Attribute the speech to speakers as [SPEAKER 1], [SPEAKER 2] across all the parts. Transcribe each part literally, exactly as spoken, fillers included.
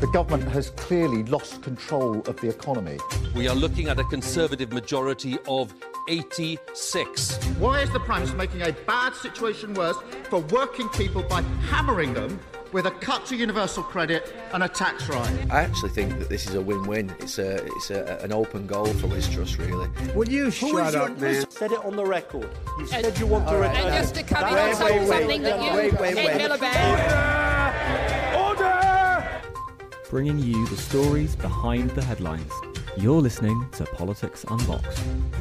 [SPEAKER 1] The government has clearly lost control of the economy.
[SPEAKER 2] We are looking at a Conservative majority of eighty-six.
[SPEAKER 3] Why is the Prime Minister making a bad situation worse for working people by hammering them with a cut to universal credit and a tax rise?
[SPEAKER 4] I actually think that this is a win-win. It's a it's a, an open goal for Liz Truss, really.
[SPEAKER 5] Will you shut up, man?
[SPEAKER 6] Said it on the record. You said you want to
[SPEAKER 7] Right.
[SPEAKER 6] return.
[SPEAKER 7] And just to come in and say something that you
[SPEAKER 5] wait, wait,
[SPEAKER 7] Ed
[SPEAKER 5] wait.
[SPEAKER 7] Miliband.
[SPEAKER 5] Order! Order!
[SPEAKER 8] Bringing you the stories behind the headlines. You're listening to Politics Unboxed.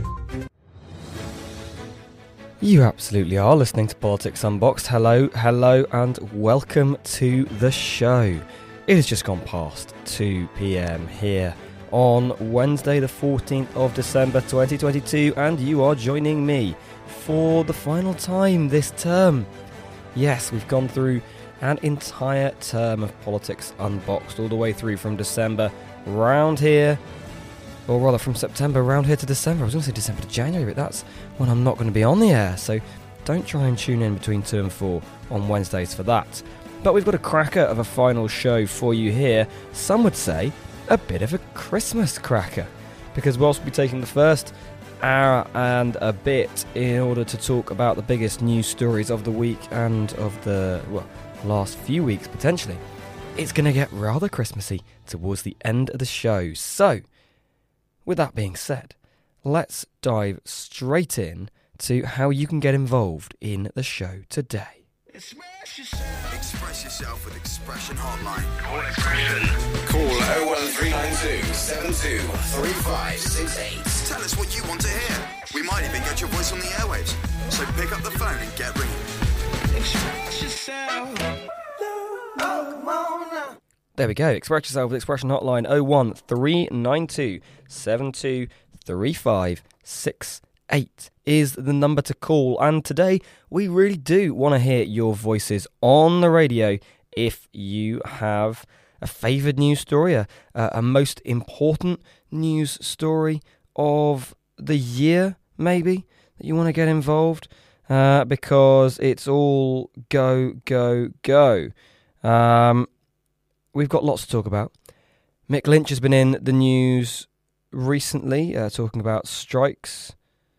[SPEAKER 9] You absolutely are listening to Politics Unboxed. Hello, hello, and welcome to the show. It has just gone past two p.m. here on Wednesday, the fourteenth of December, twenty twenty-two, and you are joining me for the final time this term. Yes, we've gone through an entire term of Politics Unboxed, all the way through from December round here. Or rather, from September round here to December. I was going to say December to January, but that's when I'm not going to be on the air. So don't try and tune in between two and four on Wednesdays for that. But we've got a cracker of a final show for you here. Some would say a bit of a Christmas cracker. Because whilst we'll be taking the first hour and a bit in order to talk about the biggest news stories of the week and of the, well, last few weeks potentially, it's going to get rather Christmassy towards the end of the show. So, with that being said, let's dive straight in to how you can get involved in the show today.
[SPEAKER 10] Express yourself with Expression Hotline. Call Expression. Call oh one three nine two, seven two three five six eight. Tell us what you want to hear. We might even get your voice on the airwaves. So pick up the phone and get ringing. Express yourself. Oh, come on now.
[SPEAKER 9] There we go. Express yourself with Expression Hotline oh one three nine two, seven two three five six eight is the number to call. And today we really do want to hear your voices on the radio if you have a favoured news story, a, a most important news story of the year maybe that you want to get involved, uh, because it's all go, go, go. Um... We've got lots to talk about. Mick Lynch has been in the news recently, uh, talking about strikes.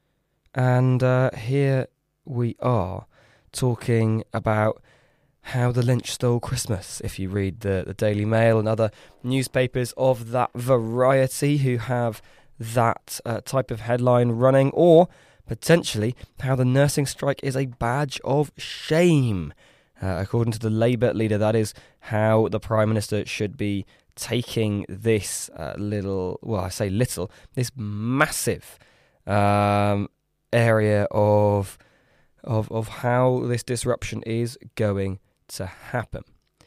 [SPEAKER 9] And uh, here we are, talking about how the Lynch stole Christmas. If you read the, the Daily Mail and other newspapers of that variety who have that uh, type of headline running, or potentially how the nursing strike is a badge of shame. Uh, according to the Labour leader, that is how the Prime Minister should be taking this uh, little, well, I say little, this massive um, area of, of of how this disruption is going to happen.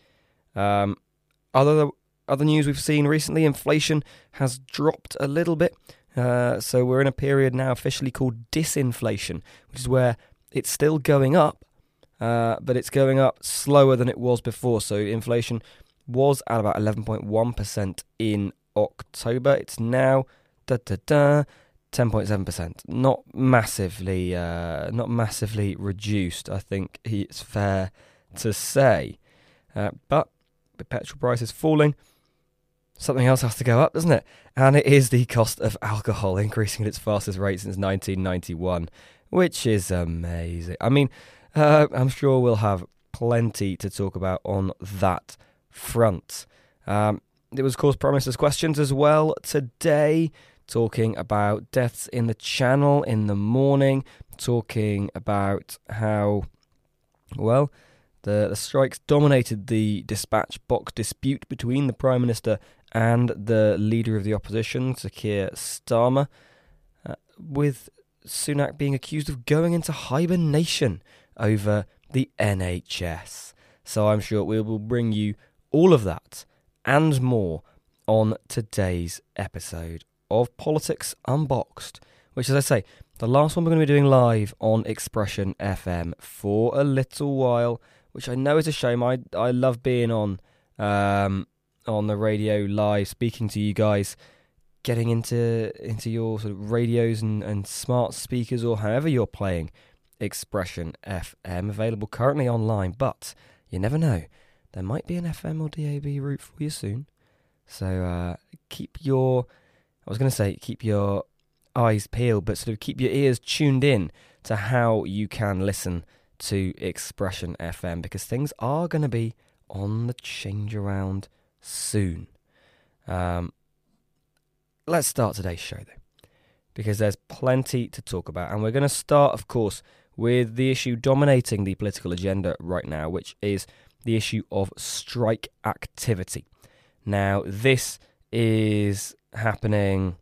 [SPEAKER 9] Um, other other news we've seen recently, inflation has dropped a little bit. Uh, so we're in a period now officially called disinflation, which is where it's still going up, Uh, but it's going up slower than it was before. So inflation was at about eleven point one percent in October. It's now da da da ten point seven percent. Not massively, uh, not massively reduced, I think it's fair to say. Uh, but with petrol prices falling, something else has to go up, doesn't it? And it is the cost of alcohol increasing at its fastest rate since nineteen ninety-one, which is amazing. I mean, Uh, I'm sure we'll have plenty to talk about on that front. Um, it was, of course, Prime Minister's Questions as well today, talking about deaths in the Channel in the morning, talking about how, well, the, the strikes dominated the dispatch box dispute between the Prime Minister and the Leader of the Opposition, Sir Keir Starmer, uh, with Sunak being accused of going into hibernation over the N H S. So I'm sure we will bring you all of that and more on today's episode of Politics Unboxed, which, as I say, the last one we're going to be doing live on Expression F M for a little while, which I know is a shame. I I love being on um, on the radio live, speaking to you guys, getting into into your sort of radios and, and smart speakers, or however you're playing Expression F M, available currently online, but you never know, there might be an F M or D A B route for you soon. So uh, keep your, I was going to say keep your eyes peeled, but sort of keep your ears tuned in to how you can listen to Expression F M, because things are going to be on the change around soon. Um, let's start today's show though, because there's plenty to talk about, and we're going to start, of course, with the issue dominating the political agenda right now, which is the issue of strike activity. Now, this is happening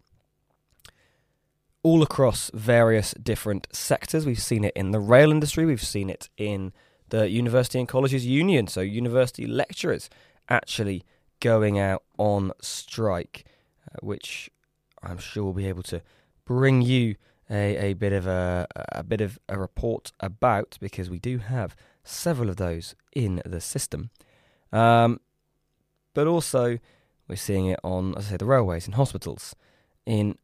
[SPEAKER 9] all across various different sectors. We've seen it in the rail industry, we've seen it in the University and Colleges Union, so university lecturers actually going out on strike, uh, which I'm sure we'll be able to bring you a, a bit of a, a bit of a report about, because we do have several of those in the system. Um, but also, we're seeing it on, as I say, the railways, in hospitals, in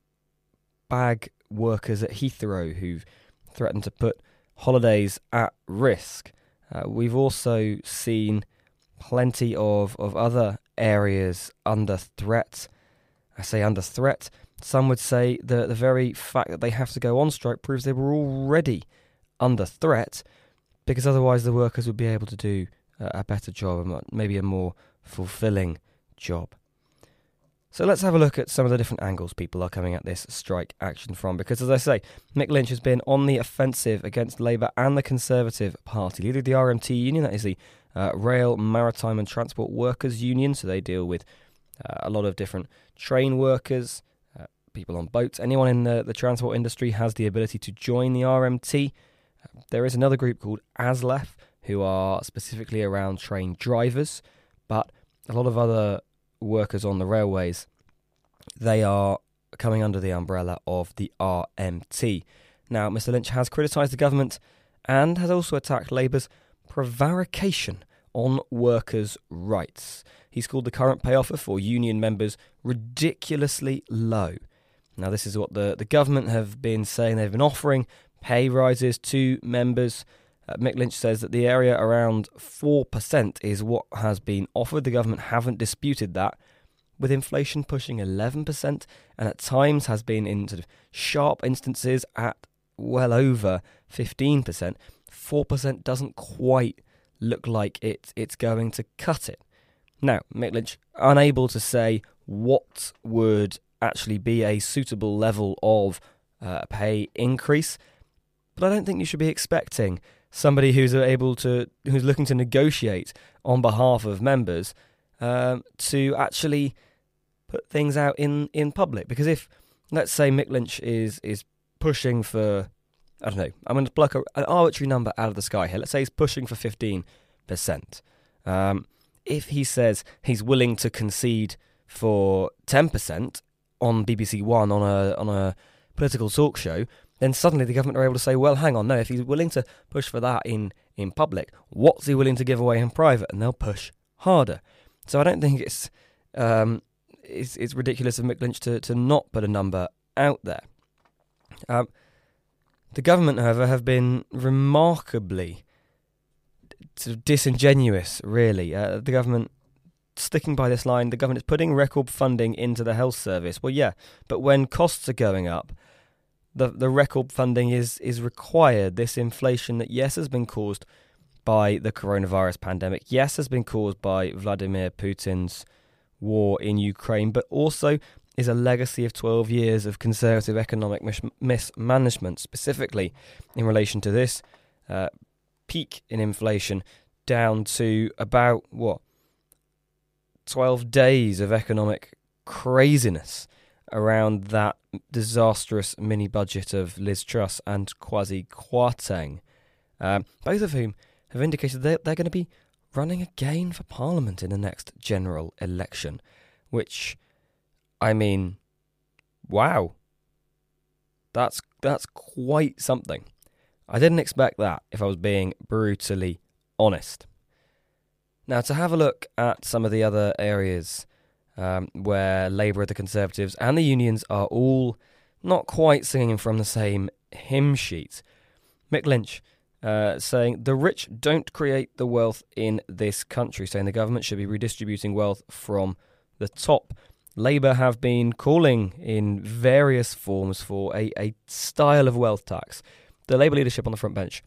[SPEAKER 9] bag workers at Heathrow who've threatened to put holidays at risk. Uh, we've also seen plenty of, of other areas under threat. I say under threat. Some would say that the very fact that they have to go on strike proves they were already under threat, because otherwise the workers would be able to do a better job, maybe a more fulfilling job. So let's have a look at some of the different angles people are coming at this strike action from, because, as I say, Mick Lynch has been on the offensive against Labour and the Conservative Party, leading the R M T union, that is the uh, Rail, Maritime and Transport Workers Union, so they deal with uh, a lot of different train workers, uh, people on boats. Anyone in the, the transport industry has the ability to join the R M T. Uh, there is another group called ASLEF, who are specifically around train drivers, but a lot of other workers on the railways, they are coming under the umbrella of the R M T. Now, Mister Lynch has criticised the government and has also attacked Labour's prevarication on workers' rights. He's called the current pay offer for union members ridiculously low. Now, this is what the, the government have been saying. They've been offering pay rises to members. Uh, Mick Lynch says that the area around four percent is what has been offered. The government haven't disputed that, with inflation pushing eleven percent, and at times has been in sort of sharp instances at well over fifteen percent. four percent doesn't quite look like it, it's going to cut it. Now, Mick Lynch, unable to say what would actually be a suitable level of uh, pay increase, but I don't think you should be expecting somebody who's able to, who's looking to negotiate on behalf of members, um, to actually put things out in, in public. Because if, let's say, Mick Lynch is is pushing for, I don't know, I'm going to pluck a, an arbitrary number out of the sky here. Let's say he's pushing for fifteen percent. Um, if he says he's willing to concede for ten percent on B B C One on a on a political talk show, then suddenly the government are able to say, well, hang on, no, if he's willing to push for that in, in public, what's he willing to give away in private? And they'll push harder. So I don't think it's um, it's, it's ridiculous of Mick Lynch to, to not put a number out there. Um, the government, however, have been remarkably sort of disingenuous, really. Uh, the government, sticking by this line, the government is putting record funding into the health service. Well, yeah, but when costs are going up, The the record funding is, is required. This inflation that, yes, has been caused by the coronavirus pandemic, yes, has been caused by Vladimir Putin's war in Ukraine, but also is a legacy of twelve years of conservative economic mis- mismanagement, specifically in relation to this uh, peak in inflation down to about, what, twelve days of economic craziness around that disastrous mini-budget of Liz Truss and Kwasi Kwarteng, um, both of whom have indicated they're, they're going to be running again for Parliament in the next general election, which, I mean, wow, that's that's quite something. I didn't expect that, if I was being brutally honest. Now, to have a look at some of the other areas Um, where Labour, the Conservatives and the unions are all not quite singing from the same hymn sheet. Mick Lynch uh, saying, the rich don't create the wealth in this country, saying the government should be redistributing wealth from the top. Labour have been calling in various forms for a, a style of wealth tax. The Labour leadership on the front bench,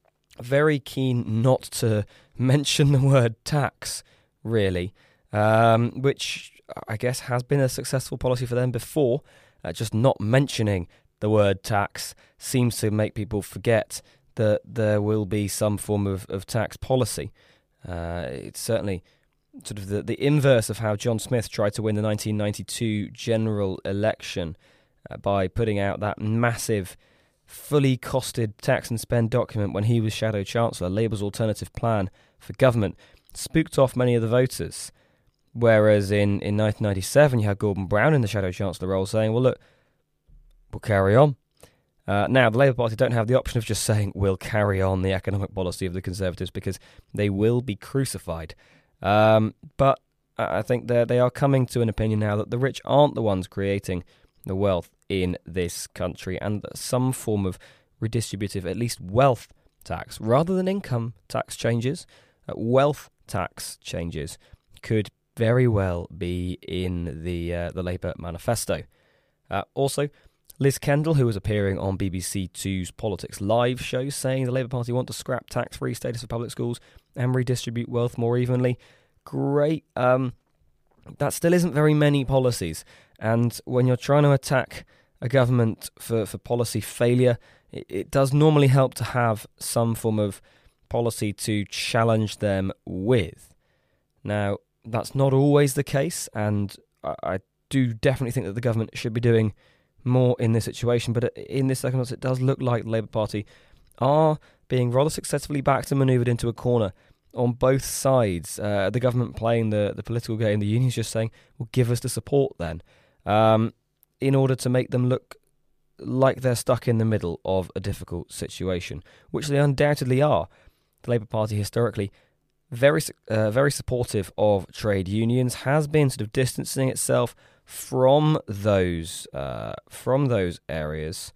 [SPEAKER 9] very keen not to mention the word tax, really, um, which I guess has been a successful policy for them before. Uh, just not mentioning the word tax seems to make people forget that there will be some form of, of tax policy. Uh, it's certainly sort of the, the inverse of how John Smith tried to win the nineteen ninety-two general election uh, by putting out that massive, fully costed tax and spend document when he was Shadow Chancellor. Labour's alternative plan for government spooked off many of the voters. Whereas in, in nineteen ninety-seven, you had Gordon Brown in the Shadow Chancellor role saying, well, look, we'll carry on. Uh, now, the Labour Party don't have the option of just saying, we'll carry on the economic policy of the Conservatives, because they will be crucified. Um, but I think they are coming to an opinion now that the rich aren't the ones creating the wealth in this country, and that some form of redistributive, at least wealth tax, rather than income tax changes, uh, wealth tax changes could very well be in the uh, the Labour manifesto. Uh, also, Liz Kendall, who was appearing on B B C Two's Politics Live show, saying the Labour Party want to scrap tax-free status of public schools and redistribute wealth more evenly. Great. Um, that still isn't very many policies. And when you're trying to attack a government for, for policy failure, it, it does normally help to have some form of policy to challenge them with. Now, that's not always the case, and I, I do definitely think that the government should be doing more in this situation, but in this circumstance it does look like the Labour Party are being rather successfully backed and manoeuvred into a corner on both sides. Uh, the government playing the, the political game, the unions just saying, well, give us the support then, um, in order to make them look like they're stuck in the middle of a difficult situation, which they undoubtedly are. The Labour Party historically very uh, very supportive of trade unions, has been sort of distancing itself from those uh, from those areas,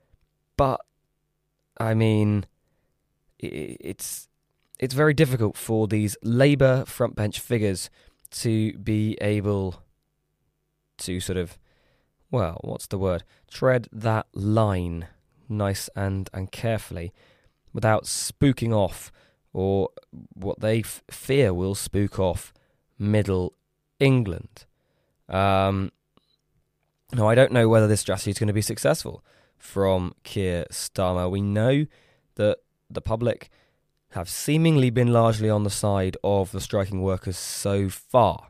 [SPEAKER 9] but I mean, it's it's very difficult for these Labour frontbench figures to be able to sort of, well, what's the word? tread that line nice and and carefully without spooking off, or what they f- fear will spook off, Middle England. Um, now, I don't know whether this strategy is going to be successful from Keir Starmer. We know that the public have seemingly been largely on the side of the striking workers so far.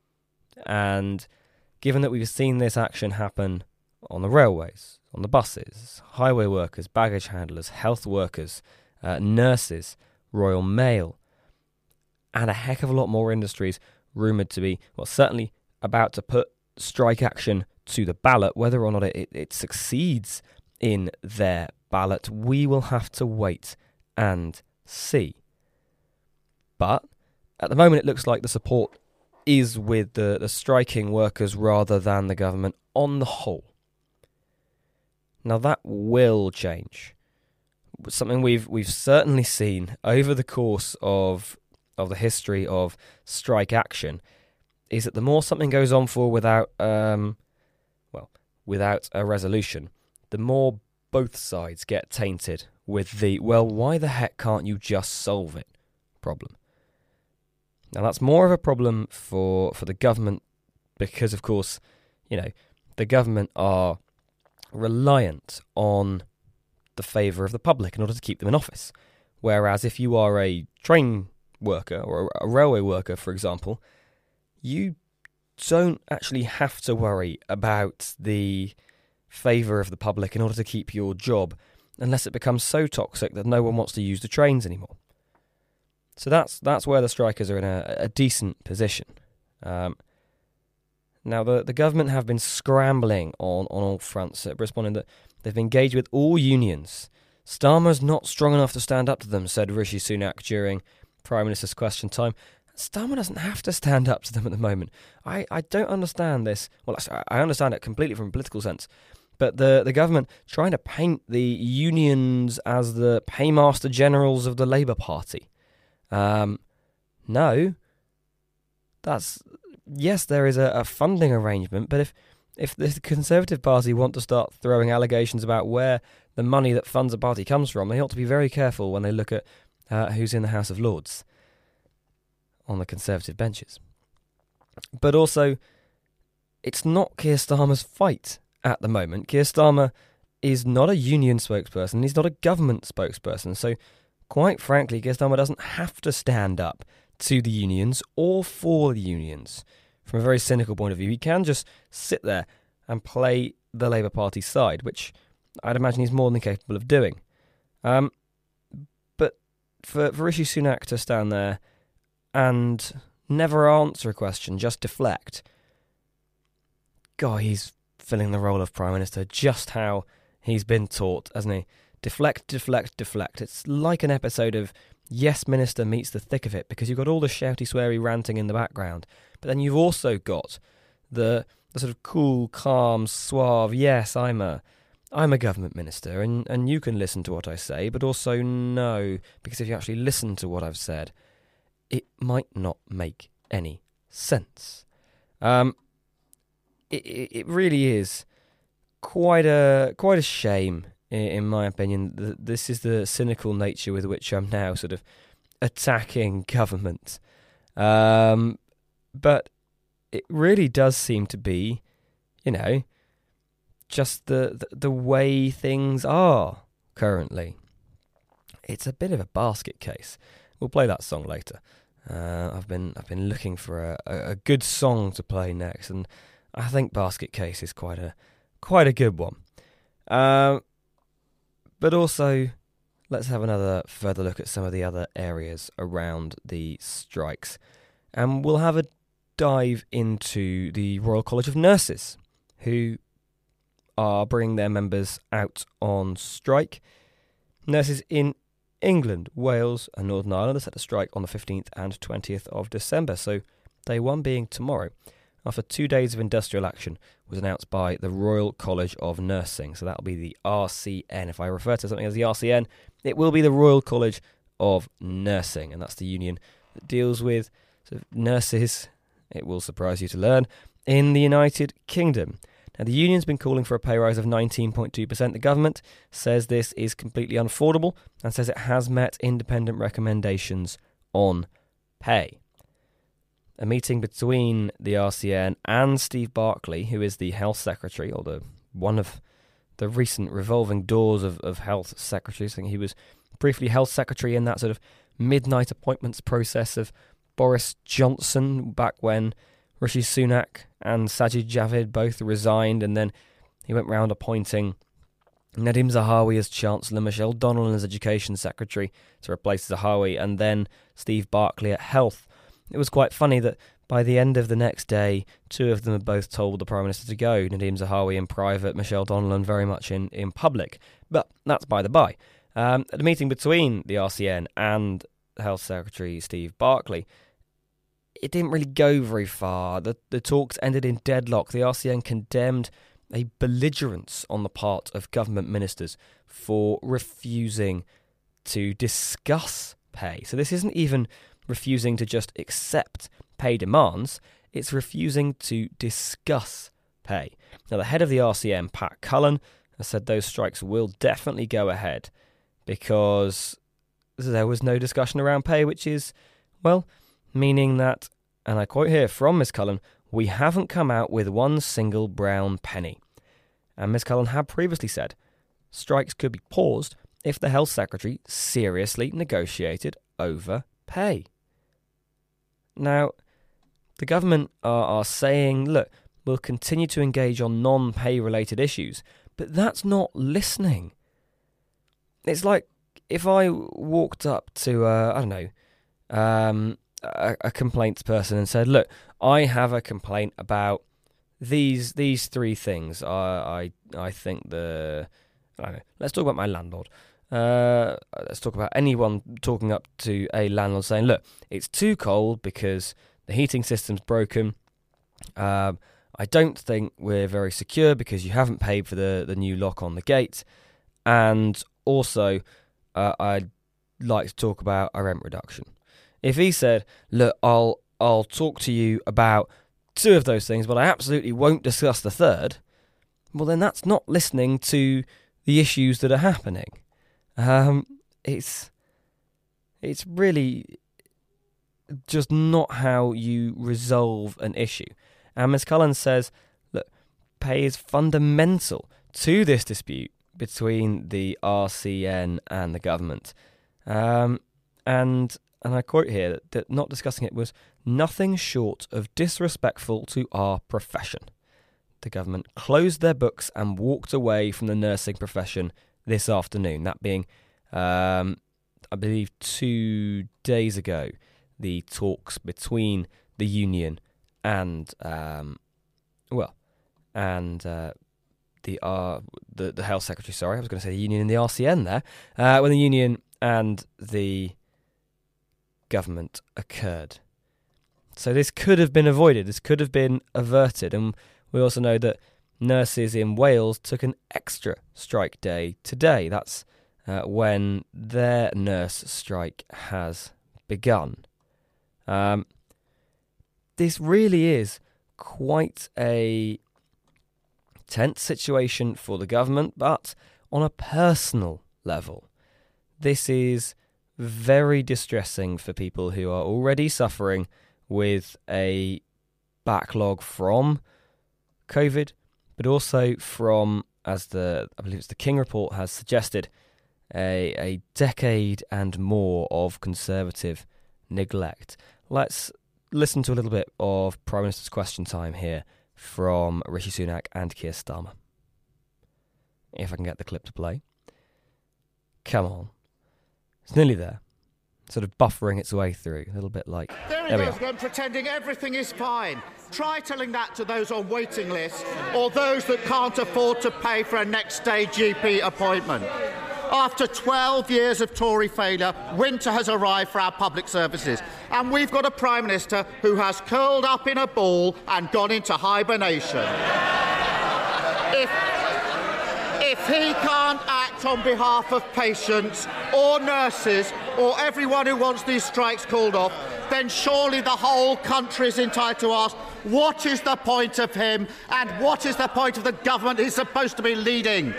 [SPEAKER 9] And given that we've seen this action happen on the railways, on the buses, highway workers, baggage handlers, health workers, uh, nurses, Royal Mail, and a heck of a lot more industries rumoured to be, well, certainly about to put strike action to the ballot. Whether or not it, it, it succeeds in their ballot, we will have to wait and see. But at the moment, it looks like the support is with the, the striking workers rather than the government on the whole. Now, that will change. Something we've we've certainly seen over the course of of the history of strike action is that the more something goes on for without um well without a resolution, the more both sides get tainted with the, well, why the heck can't you just solve it problem. Now, that's more of a problem for for the government because, of course, you know, the government are reliant on the favour of the public in order to keep them in office. Whereas if you are a train worker or a railway worker, for example, you don't actually have to worry about the favour of the public in order to keep your job unless it becomes so toxic that no one wants to use the trains anymore. So that's that's where the strikers are in a, a decent position. Um, now, the, the government have been scrambling on, on all fronts, uh, responding that they've engaged with all unions. Starmer's not strong enough to stand up to them, said Rishi Sunak during Prime Minister's Question Time. Starmer doesn't have to stand up to them at the moment. I, I don't understand this. Well, I understand it completely from a political sense. But the, the government trying to paint the unions as the paymaster generals of the Labour Party. Um, no, that's yes, there is a, a funding arrangement, but if if the Conservative Party want to start throwing allegations about where the money that funds a party comes from, they ought to be very careful when they look at uh, who's in the House of Lords on the Conservative benches. But also, it's not Keir Starmer's fight at the moment. Keir Starmer is not a union spokesperson, he's not a government spokesperson, so quite frankly, Keir Starmer doesn't have to stand up to the unions or for the unions. From a very cynical point of view, he can just sit there and play the Labour Party's side, which I'd imagine he's more than capable of doing. Um, but for, for Rishi Sunak to stand there and never answer a question, just deflect, God, he's filling the role of Prime Minister just how he's been taught, hasn't he? Deflect, deflect, deflect. It's like an episode of Yes Minister meets the thick of it, because you've got all the shouty, sweary ranting in the background, but then you've also got the the sort of cool, calm, suave, yes, I'm a I'm a government minister, and, and you can listen to what I say, but also no, because if you actually listen to what I've said, it might not make any sense. Um, it, it really is quite a quite a shame, in, in my opinion. This is the cynical nature with which I'm now sort of attacking government. Um, but it really does seem to be, you know, just the, the the way things are currently. It's a bit of a basket case. We'll play that song later. Uh, I've been I've been looking for a, a, a good song to play next, and I think Basket Case is quite a quite a good one. Um, but also, let's have another further look at some of the other areas around the strikes, and we'll have a dive into the Royal College of Nurses, who are bringing their members out on strike. Nurses in England, Wales and Northern Ireland are set to strike on the fifteenth and twentieth of December, so day one being tomorrow, after two days of industrial action was announced by the Royal College of Nursing. So that'll be the R C N. If I refer to something as the R C N, it will be the Royal College of Nursing, and that's the union that deals with sort of nurses, it will surprise you to learn, in the United Kingdom. Now, the union's been calling for a pay rise of nineteen point two percent. The government says this is completely unaffordable and says it has met independent recommendations on pay. A meeting between the R C N and Steve Barclay, who is the Health Secretary, or the one of the recent revolving doors of, of Health Secretaries. I think he was briefly Health Secretary in that sort of midnight appointments process of Boris Johnson back when Rishi Sunak and Sajid Javid both resigned, and then he went round appointing Nadhim Zahawi as Chancellor, Michelle Donnellan as Education Secretary to replace Zahawi, and then Steve Barclay at Health. It was quite funny that by the end of the next day, two of them had both told the Prime Minister to go, Nadhim Zahawi in private, Michelle Donnellan very much in, in public. But that's by the by. Um, at the meeting between the R C N and Health Secretary Steve Barclay, it didn't really go very far. The, the talks ended in deadlock. The R C N condemned a belligerence on the part of government ministers for refusing to discuss pay. So this isn't even refusing to just accept pay demands, it's refusing to discuss pay. Now, the head of the R C N, Pat Cullen, has said those strikes will definitely go ahead because there was no discussion around pay, which is, well, meaning that, and I quote here from Miss Cullen, we haven't come out with one single brown penny. And Miss Cullen had previously said strikes could be paused if the Health Secretary seriously negotiated over pay. Now, the government are, are saying, look, we'll continue to engage on non-pay related issues, but that's not listening. It's like if I walked up to, uh, I don't know, um, a, a complaints person and said, look, I have a complaint about these these three things. I I, I think the, I don't know, let's talk about my landlord. Uh, let's talk about anyone talking up to a landlord saying, look, it's too cold because the heating system's broken. Um, I don't think we're very secure because you haven't paid for the, the new lock on the gate. And also, uh, I'd like to talk about a rent reduction. If he said, look, I'll I'll talk to you about two of those things, but I absolutely won't discuss the third, well, then that's not listening to the issues that are happening. Um, it's it's really just not how you resolve an issue. And Miz Cullen says, look, pay is fundamental to this dispute between the R C N and the government. Um, and and I quote here that, that not discussing it was nothing short of disrespectful to our profession. The government closed their books and walked away from the nursing profession this afternoon. That being, um, I believe, two days ago, the talks between the union and, um, well, and uh, the, uh, the the health secretary, sorry, I was going to say the union and the R C N there, uh, when the union and the government occurred. So this could have been avoided, this could have been averted, and we also know that nurses in Wales took an extra strike day today. That's uh, when their nurse strike has begun. Um, this really is quite a tense situation for the government, but on a personal level, this is very distressing for people who are already suffering with a backlog from COVID, but also from, as the I believe it's the King Report has suggested, a a decade and more of Conservative neglect. Let's listen to a little bit of Prime Minister's Question Time here from Rishi Sunak and Keir Starmer. If I can get the clip to play. Come on. It's nearly there. Sort of buffering its way through, a little bit like...
[SPEAKER 3] There he
[SPEAKER 9] there
[SPEAKER 3] goes again, pretending everything is fine. Try telling that to those on waiting lists or those that can't afford to pay for a next-day G P appointment. After twelve years of Tory failure, winter has arrived for our public services. And we've got a Prime Minister who has curled up in a ball and gone into hibernation. If... If he can't act on behalf of patients or nurses or everyone who wants these strikes called off, then surely the whole country is entitled to ask, what is the point of him and what is the point of the government he's supposed to be leading?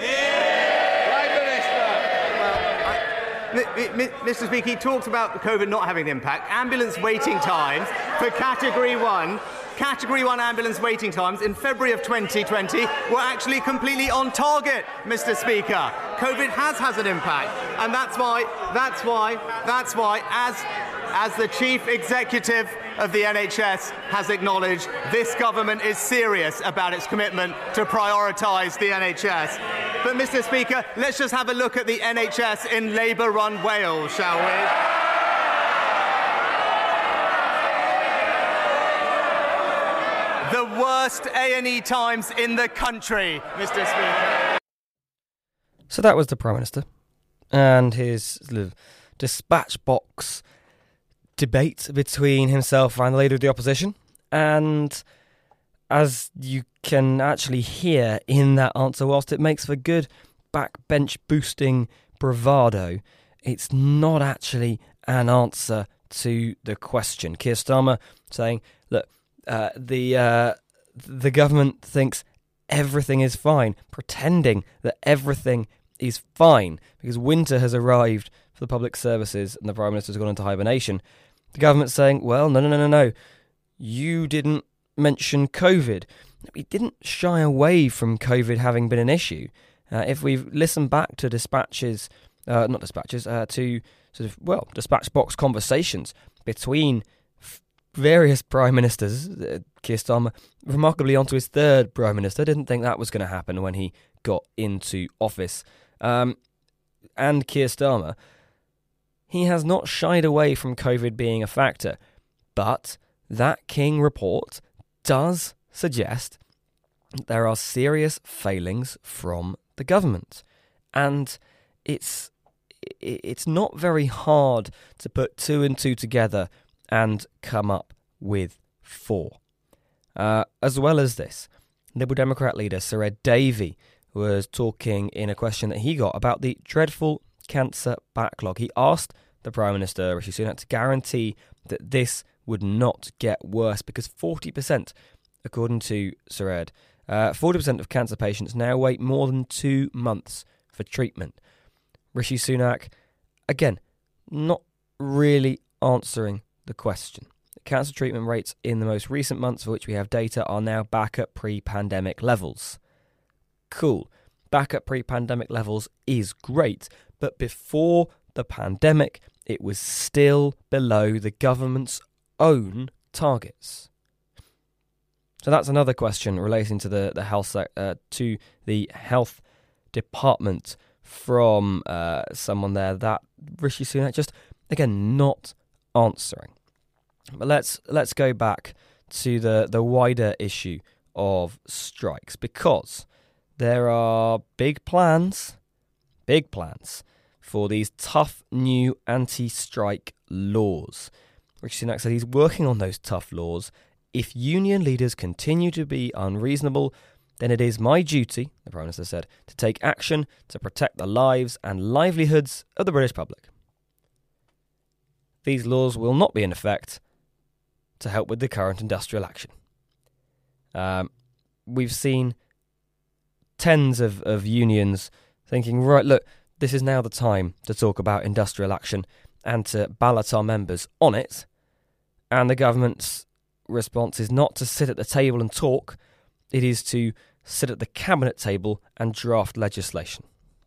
[SPEAKER 11] Mister Speaker, he talks about COVID not having an impact. Ambulance waiting times for Category one, Category one ambulance waiting times in February of twenty twenty were actually completely on target, Mister Speaker. COVID has has an impact, and that's why, that's why, that's why, as as the Chief Executive of the N H S has acknowledged, this government is serious about its commitment to prioritise the N H S. But, Mister Speaker, let's just have a look at the N H S in Labour-run Wales, shall we? The worst A and E times in the country, Mister Speaker.
[SPEAKER 9] So that was the Prime Minister and his sort of dispatch box debate between himself and the Leader of the Opposition. And as you can actually hear in that answer, whilst it makes for good backbench boosting bravado, it's not actually an answer to the question. Keir Starmer saying, look, uh, the uh, the government thinks everything is fine, pretending that everything is fine because winter has arrived for the public services and the Prime Minister's gone into hibernation. The government's saying, well, no, no, no, no, no. You didn't mention COVID. We didn't shy away from COVID having been an issue. Uh, if we listen back to dispatches, uh, not dispatches, uh, to sort of, well, dispatch box conversations between f- various Prime Ministers, uh, Keir Starmer, remarkably onto his third Prime Minister, didn't think that was going to happen when he got into office. Um, and Keir Starmer, he has not shied away from COVID being a factor, but that King report does suggest that there are serious failings from the government, and it's it's not very hard to put two and two together and come up with four. Uh, as well as this, Liberal Democrat leader Sir Ed Davey was talking in a question that he got about the dreadful cancer backlog. He asked the Prime Minister, Rishi Sunak, to guarantee that this would not get worse because forty percent according to Sared, uh, forty percent of cancer patients now wait more than two months for treatment. Rishi Sunak, again, not really answering the question. Cancer treatment rates in the most recent months for which we have data are now back at pre-pandemic levels. Cool. Back at pre-pandemic levels is great, but before the pandemic, it was still below the government's own targets. So that's another question relating to the the health sec- uh, to the health department from uh, someone there that Rishi Sunak just again not answering. But let's let's go back to the, the wider issue of strikes, because there are big plans, big plans for these tough new anti-strike laws. Rishi Sunak said he's working on those tough laws. If union leaders continue to be unreasonable, then it is my duty, the Prime Minister said, to take action to protect the lives and livelihoods of the British public. These laws will not be in effect to help with the current industrial action. Um, we've seen tens of, of unions thinking, right, look, this is now the time to talk about industrial action and to ballot our members on it. And the government's response is not to sit at the table and talk, it is to sit at the cabinet table and draft legislation.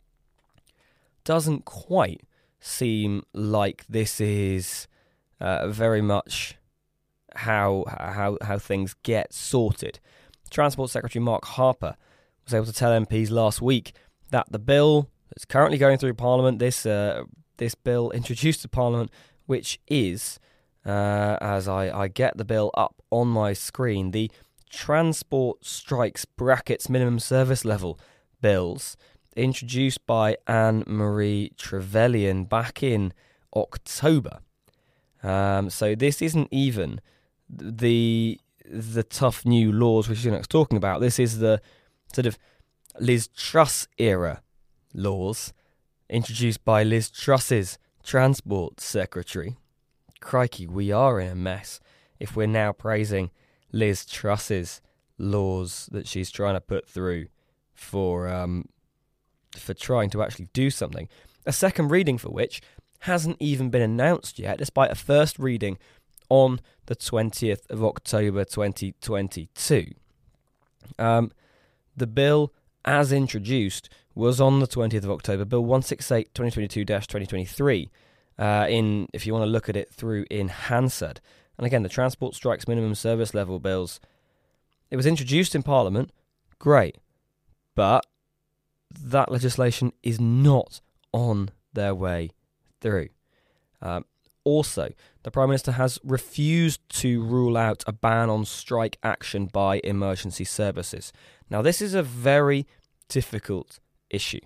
[SPEAKER 9] Doesn't quite seem like this is uh, very much how how how things get sorted. Transport Secretary Mark Harper was able to tell M Ps last week that the bill that's currently going through Parliament, this uh, this bill introduced to Parliament, which is, uh, as I, I get the bill up on my screen, the Transport Strikes Brackets Minimum Service Level bills, introduced by Anne-Marie Trevelyan back in October. Um, so this isn't even the the tough new laws which Sunak's talking about. This is the sort of Liz Truss era laws introduced by Liz Truss's Transport Secretary. Crikey, we are in a mess if we're now praising Liz Truss's laws that she's trying to put through for um, for trying to actually do something. A second reading for which hasn't even been announced yet, despite a first reading on the twentieth of October twenty twenty-two. Um, the bill, as introduced, was on the twentieth of October, Bill one sixty-eight twenty twenty-two dash twenty twenty-three, uh, in, if you want to look at it through in Hansard. And again, the Transport Strikes Minimum Service Level bills, it was introduced in Parliament, great, but that legislation is not on their way through. Um, also, the Prime Minister has refused to rule out a ban on strike action by emergency services. Now, this is a very difficult issue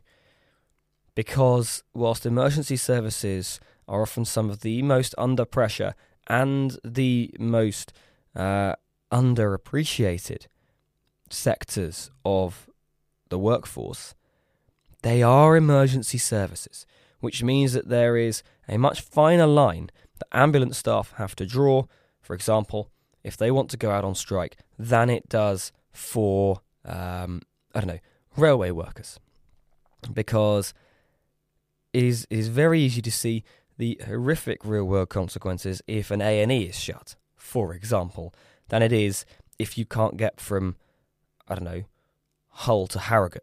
[SPEAKER 9] because whilst emergency services are often some of the most under pressure and the most uh, underappreciated sectors of the workforce, they are emergency services, which means that there is a much finer line that ambulance staff have to draw, for example, if they want to go out on strike, than it does for, um, I don't know, railway workers. Because it is, it is very easy to see the horrific real-world consequences if an A and E is shut, for example, than it is if you can't get from, I don't know, Hull to Harrogate.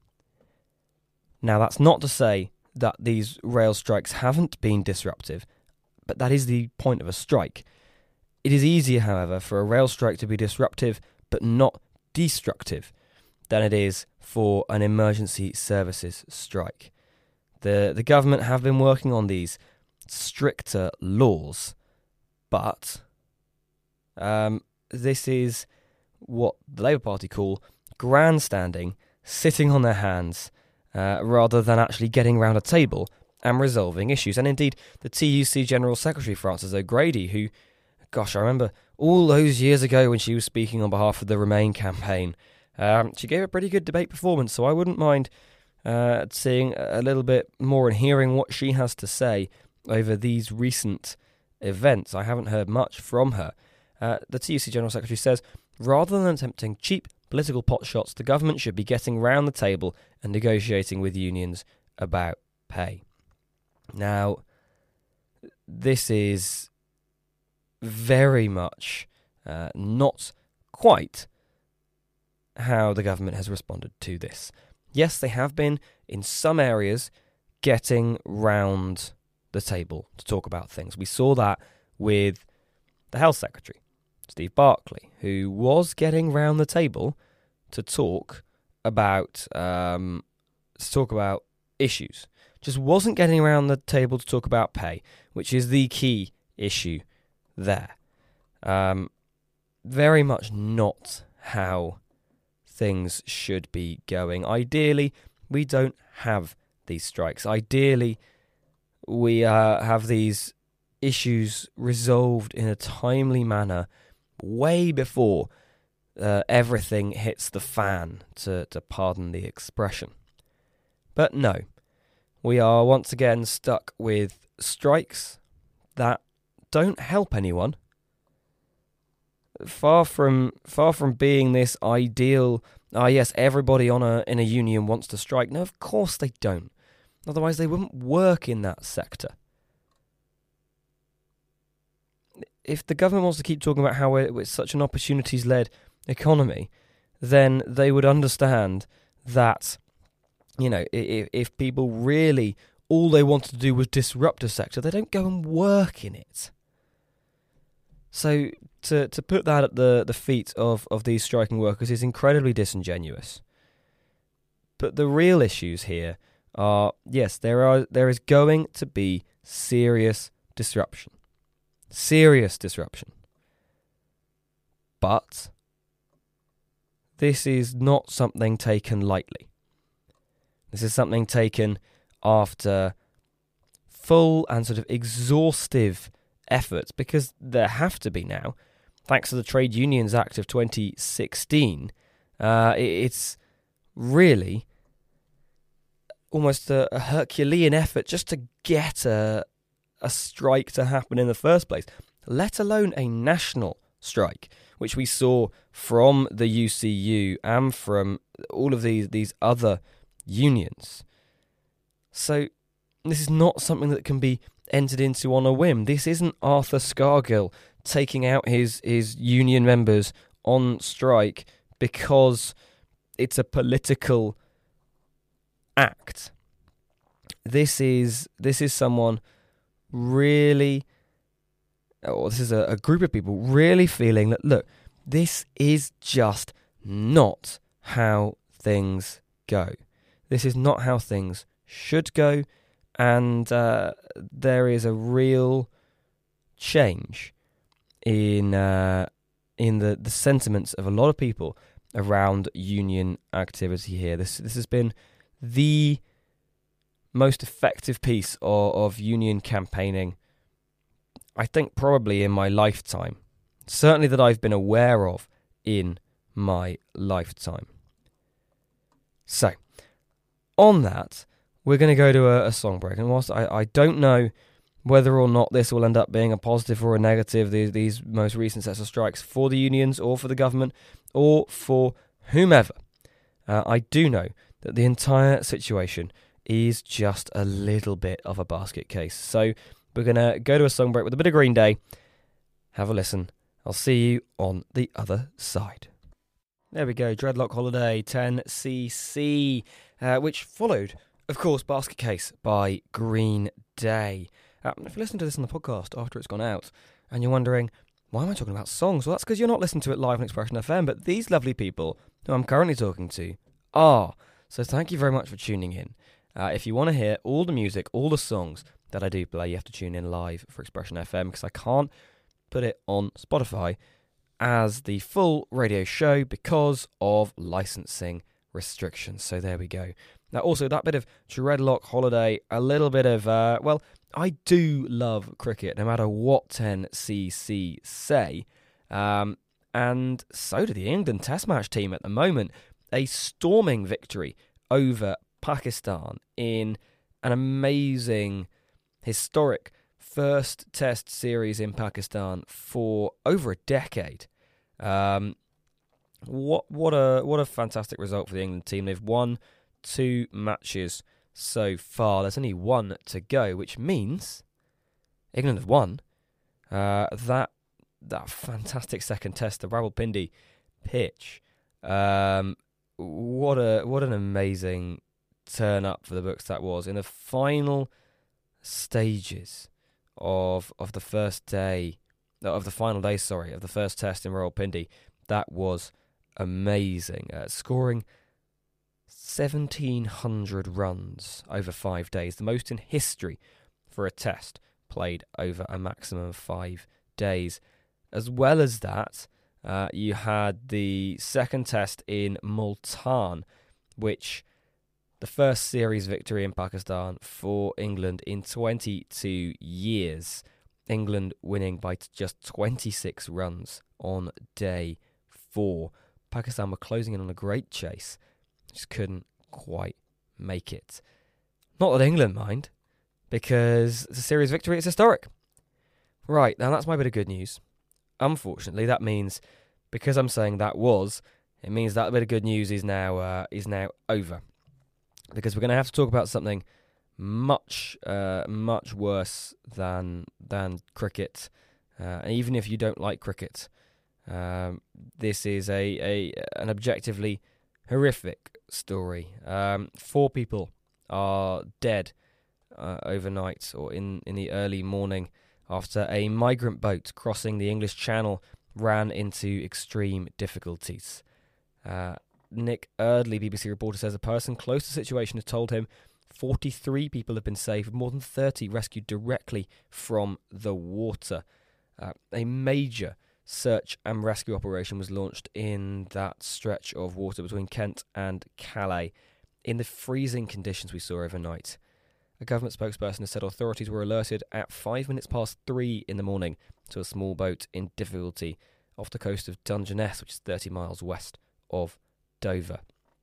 [SPEAKER 9] Now, that's not to say that these rail strikes haven't been disruptive, but that is the point of a strike. It is easier, however, for a rail strike to be disruptive but not destructive than it is for an emergency services strike. The the government have been working on these stricter laws, but um, this is what the Labour Party call grandstanding, sitting on their hands, Uh, rather than actually getting round a table and resolving issues. And indeed, the T U C General Secretary, Frances O'Grady, who, gosh, I remember all those years ago when she was speaking on behalf of the Remain campaign, um, she gave a pretty good debate performance, so I wouldn't mind uh, seeing a little bit more and hearing what she has to say over these recent events. I haven't heard much from her. Uh, the T U C General Secretary says, Rather than attempting cheap political potshots, the government should be getting round the table and negotiating with unions about pay. Now, this is very much uh, not quite how the government has responded to this. Yes, they have been, in some areas, getting round the table to talk about things. We saw that with the Health Secretary, Steve Barclay, who was getting round the table to talk about um, to talk about issues. Just wasn't getting around the table to talk about pay, which is the key issue there. Um, very much not how things should be going. Ideally, we don't have these strikes. Ideally, we uh, have these issues resolved in a timely manner way before uh, everything hits the fan, to, to pardon the expression. But no, we are once again stuck with strikes that don't help anyone. Far from far from being this ideal, ah yes, everybody on a in a union wants to strike. No, of course they don't. Otherwise they wouldn't work in that sector. If the government wants to keep talking about how it's such an opportunities-led economy, then they would understand that, you know, if, if people really, all they wanted to do was disrupt a sector, they don't go and work in it. So to to put that at the, the feet of, of these striking workers is incredibly disingenuous. But the real issues here are, yes, there are there is going to be serious disruption. Serious disruption. But this is not something taken lightly. This is something taken after full and sort of exhaustive efforts, because there have to be now, thanks to the Trade Unions Act of twenty sixteen. Uh, it's really almost a, a Herculean effort just to get a, a strike to happen in the first place, let alone a national strike, which we saw from the U C U and from all of these, these other unions. So this is not something that can be entered into on a whim. This isn't Arthur Scargill taking out his, his union members on strike because it's a political act. This is this is someone really, or this is a, a group of people really feeling that, look, this is just not how things go. This is not how things should go, and uh, there is a real change in uh, in the, the sentiments of a lot of people around union activity here. This this has been the most effective piece of, of union campaigning, I think, probably in my lifetime. Certainly that I've been aware of in my lifetime. So, on that, we're going to go to a, a song break. And whilst I, I don't know whether or not this will end up being a positive or a negative, these, these most recent sets of strikes for the unions or for the government or for whomever, uh, I do know that the entire situation is just a little bit of a basket case. So we're going to go to a song break with a bit of Green Day. Have a listen. I'll see you on the other side. There we go, Dreadlock Holiday, ten C C, uh, which followed, of course, Basket Case by Green Day. Uh, if you listen to this on the podcast after it's gone out, and you're wondering, why am I talking about songs? Well, that's because you're not listening to it live on Expression F M, but these lovely people who I'm currently talking to are. So thank you very much for tuning in. Uh, if you want to hear all the music, all the songs that I do play, you have to tune in live for Expression F M, because I can't put it on Spotify as the full radio show because of licensing restrictions. So there we go. Now, also, that bit of Dreadlock Holiday, a little bit of, uh, well, I do love cricket, no matter what ten C C say. Um, and so do the England Test match team at the moment. A storming victory over Pakistan in an amazing, historic first Test series in Pakistan for over a decade. Um, what what a what a fantastic result for the England team. They've won two matches so far. There's only one to go, which means England have won. Uh, that that fantastic second test, the Rawalpindi pitch. Um, what a what an amazing turn up for the books that was in the final stages of of the first day of the final day. Sorry, of the first test in Rawalpindi. That was amazing. Uh, scoring seventeen hundred runs over five days, the most in history for a test played over a maximum of five days. As well as that, uh, you had the second test in Multan, which the first series victory in Pakistan for England in twenty-two years. England winning by t- just twenty-six runs on day four. Pakistan were closing in on a great chase, just couldn't quite make it. Not that England mind, because it's a series victory, it's historic. Right, now that's my bit of good news. Unfortunately, that means, because I'm saying that was, it means that bit of good news is now uh, is now over. Because we're going to have to talk about something much, uh, much worse than than cricket. Uh, and even if you don't like cricket, um, this is a, a an objectively horrific story. Um, four people are dead uh, overnight or in, in the early morning after a migrant boat crossing the English Channel ran into extreme difficulties. Uh, Nick Eardley, B B C reporter, says a person close to the situation has told him forty-three people have been saved, more than thirty rescued directly from the water. Uh, a major search and rescue operation was launched in that stretch of water between Kent and Calais in the freezing conditions we saw overnight. A government spokesperson has said authorities were alerted at five minutes past three in the morning to a small boat in difficulty off the coast of Dungeness, which is thirty miles west of Dover.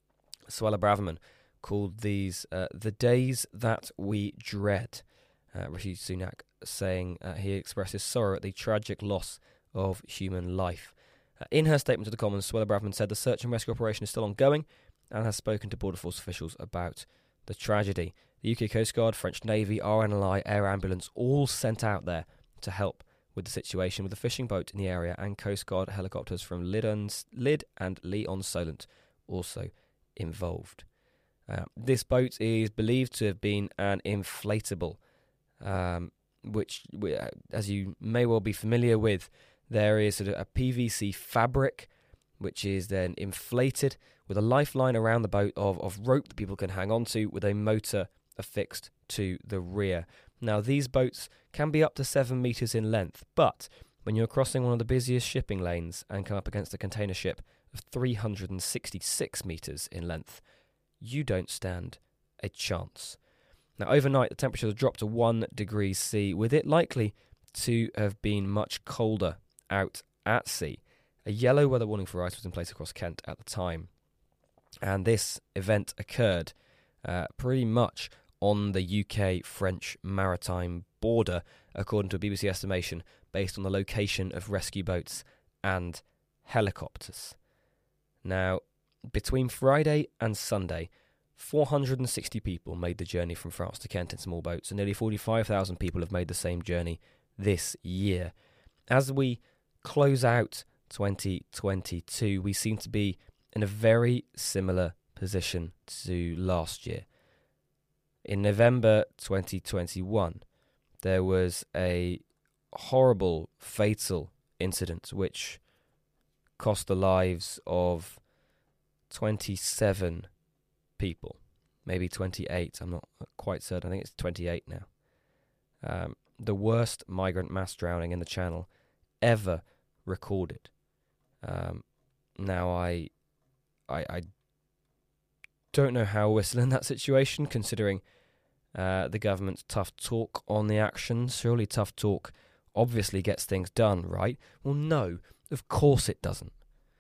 [SPEAKER 9] Suella Braverman called these uh, the days that we dread. Uh, Rishi Sunak saying uh, he expresses sorrow at the tragic loss of human life. Uh, in her statement to the Commons, Suella Braverman said the search and rescue operation is still ongoing and has spoken to Border Force officials about the tragedy. The U K Coast Guard, French Navy, R N L I, Air Ambulance all sent out there to help with the situation, with a fishing boat in the area and Coast Guard helicopters from Lyd and, Lyd and Lee-on-Solent also involved. Uh, this boat is believed to have been an inflatable, um, which, as you may well be familiar with, there is sort of a P V C fabric which is then inflated with a lifeline around the boat of, of rope that people can hang on to with a motor affixed to the rear. Now, these boats can be up to seven metres in length, but when you're crossing one of the busiest shipping lanes and come up against a container ship of three hundred sixty-six metres in length, you don't stand a chance. Now, overnight, the temperature has dropped to one degree C, with it likely to have been much colder out at sea. A yellow weather warning for ice was in place across Kent at the time. And this event occurred uh, pretty much on the U K-French maritime border, according to a B B C estimation based on the location of rescue boats and helicopters. Now, between Friday and Sunday, four hundred sixty people made the journey from France to Kent in small boats, and nearly forty-five thousand people have made the same journey this year. As we close out twenty twenty-two, we seem to be in a very similar position to last year. In November twenty twenty-one, there was a horrible, fatal incident which cost the lives of twenty-seven people, maybe twenty-eight, I'm not quite certain, I think it's twenty-eight now. Um, the worst migrant mass drowning in the Channel ever recorded. Um, now, I, I, I don't know how we're still in that situation, considering uh, the government's tough talk on the actions. Surely tough talk obviously gets things done, right? Well, no, of course it doesn't.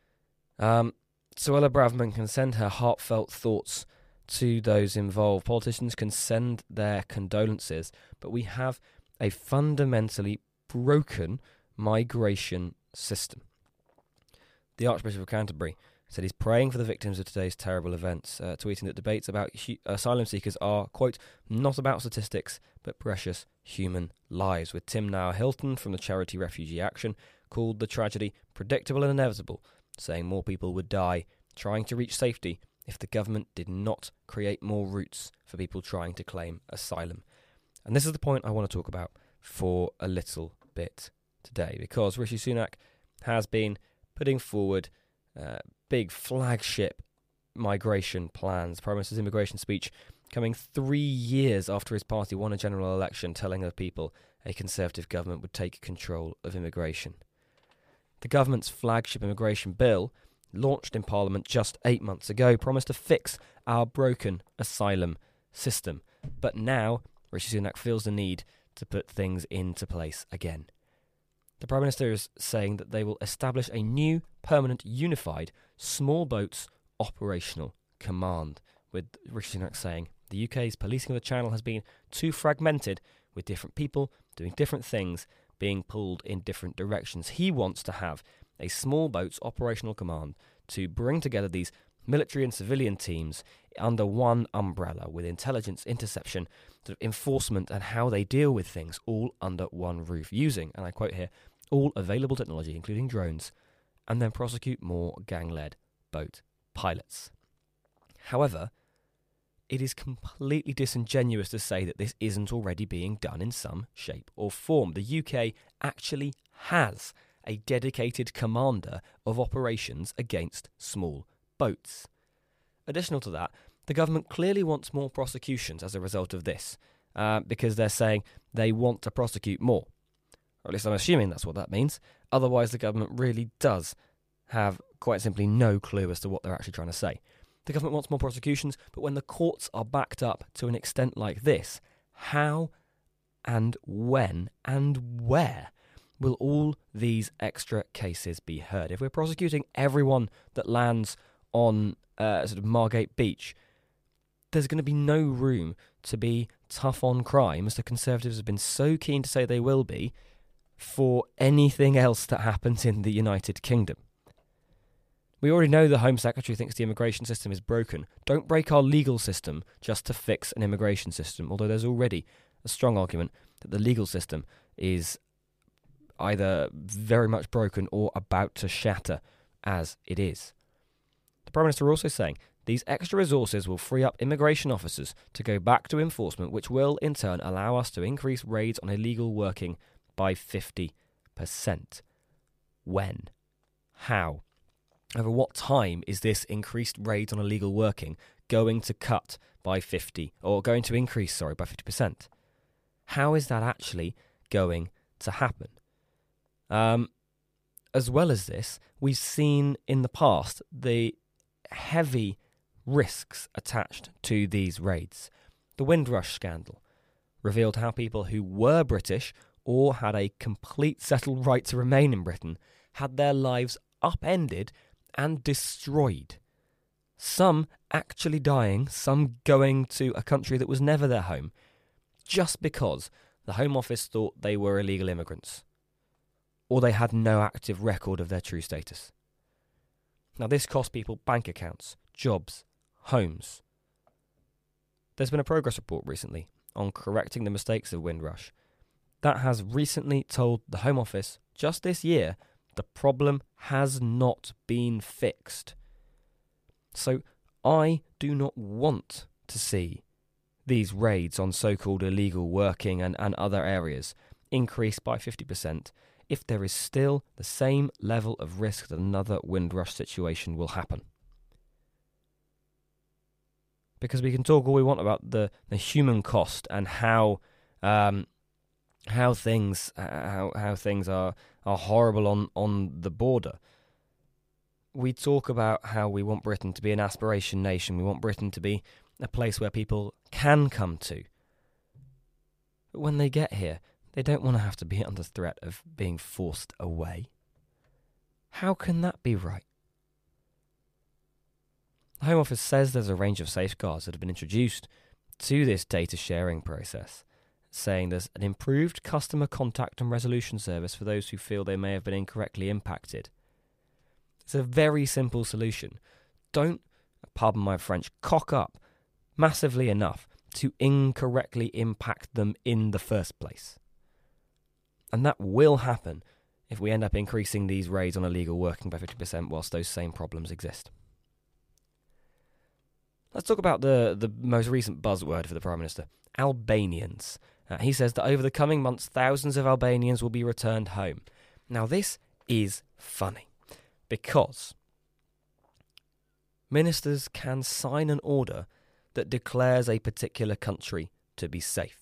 [SPEAKER 9] Um, Suella Braverman can send her heartfelt thoughts to those involved. Politicians can send their condolences, but we have a fundamentally broken migration system. The Archbishop of Canterbury said he's praying for the victims of today's terrible events, uh, tweeting that debates about hu- asylum seekers are, quote, not about statistics, but precious human lives, with Tim Nour Hilton from the charity Refugee Action called the tragedy predictable and inevitable, saying more people would die trying to reach safety if the government did not create more routes for people trying to claim asylum. And this is the point I want to talk about for a little bit today, because Rishi Sunak has been putting forward uh, big flagship migration plans. Prime Minister's immigration speech coming three years after his party won a general election, telling the people a Conservative government would take control of immigration. The government's flagship immigration bill, launched in Parliament just eight months ago, promised to fix our broken asylum system. But now, Rishi Sunak feels the need to put things into place again. The Prime Minister is saying that they will establish a new, permanent, unified, small boats operational command, with Rishi Sunak saying the U K's policing of the Channel has been too fragmented, with different people doing different things, being pulled in different directions. He wants to have a small boats operational command to bring together these military and civilian teams under one umbrella, with intelligence, interception, sort of enforcement, and how they deal with things all under one roof, using, and I quote here, all available technology, including drones, and then prosecute more gang-led boat pilots. However, it is completely disingenuous to say that this isn't already being done in some shape or form. The U K actually has a dedicated commander of operations against small boats. Additional to that, the government clearly wants more prosecutions as a result of this, uh, because they're saying they want to prosecute more. Or at least I'm assuming that's what that means. Otherwise, the government really does have quite simply no clue as to what they're actually trying to say. The government wants more prosecutions, but when the courts are backed up to an extent like this, how and when and where will all these extra cases be heard? If we're prosecuting everyone that lands on uh, sort of Margate Beach, there's going to be no room to be tough on crime, as the Conservatives have been so keen to say they will be, for anything else that happens in the United Kingdom. We already know the Home Secretary thinks the immigration system is broken. Don't break our legal system just to fix an immigration system, although there's already a strong argument that the legal system is either very much broken or about to shatter as it is. The Prime Minister also saying these extra resources will free up immigration officers to go back to enforcement, which will in turn allow us to increase raids on illegal working by fifty percent. When? How? Over what time is this increased raids on illegal working going to cut by fifty, or going to increase, sorry, by fifty percent? How is that actually going to happen? Um, as well as this, we've seen in the past the heavy risks attached to these raids. The Windrush scandal revealed how people who were British or had a complete settled right to remain in Britain had their lives upended and destroyed. Some actually dying, some going to a country that was never their home, just because the Home Office thought they were illegal immigrants, or they had no active record of their true status. Now, this cost people bank accounts, jobs, homes. There's been a progress report recently on correcting the mistakes of Windrush that has recently told the Home Office, just this year, the problem has not been fixed. So I do not want to see these raids on so-called illegal working and, and other areas increase by fifty percent if there is still the same level of risk that another Windrush situation will happen. Because we can talk all we want about the, the human cost and how um, how things how how things are are horrible on, on the border. We talk about how we want Britain to be an aspiration nation. We want Britain to be a place where people can come to. But when they get here, they don't want to have to be under threat of being forced away. How can that be right? The Home Office says there's a range of safeguards that have been introduced to this data sharing process, saying there's an improved customer contact and resolution service for those who feel they may have been incorrectly impacted. It's a very simple solution. Don't, pardon my French, cock up massively enough to incorrectly impact them in the first place. And that will happen if we end up increasing these raids on illegal working by fifty percent whilst those same problems exist. Let's talk about the, the most recent buzzword for the Prime Minister, Albanians. Uh, he says that over the coming months, thousands of Albanians will be returned home. Now, this is funny, because ministers can sign an order that declares a particular country to be safe.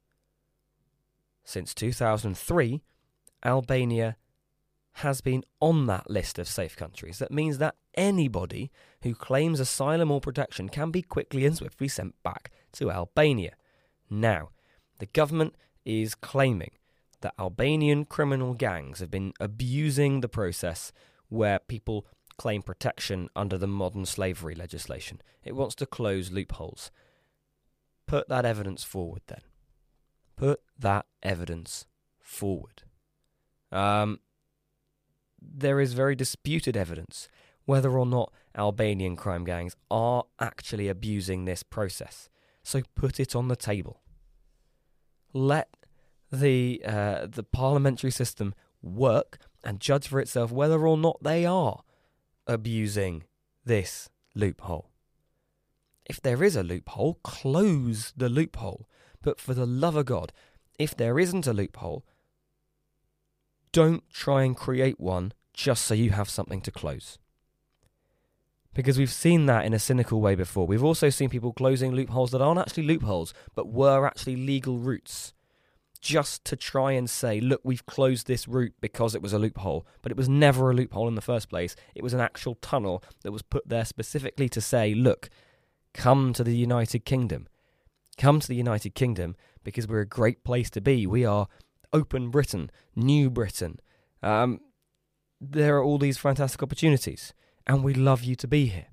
[SPEAKER 9] Since two thousand three, Albania has been on that list of safe countries. That means that anybody who claims asylum or protection can be quickly and swiftly sent back to Albania. Now, the government is claiming that Albanian criminal gangs have been abusing the process where people claim protection under the modern slavery legislation. It wants to close loopholes. Put that evidence forward then. Put that evidence forward. Um, there is very disputed evidence whether or not Albanian crime gangs are actually abusing this process. So put it on the table. Let the uh, the parliamentary system work and judge for itself whether or not they are abusing this loophole. If there is a loophole, close the loophole. But for the love of God, if there isn't a loophole, don't try and create one just so you have something to close. Because we've seen that in a cynical way before. We've also seen people closing loopholes that aren't actually loopholes, but were actually legal routes. Just to try and say, look, we've closed this route because it was a loophole. But it was never a loophole in the first place. It was an actual tunnel that was put there specifically to say, look, come to the United Kingdom. Come to the United Kingdom because we're a great place to be. We are open Britain, new Britain. Um, there are all these fantastic opportunities, and we love you to be here.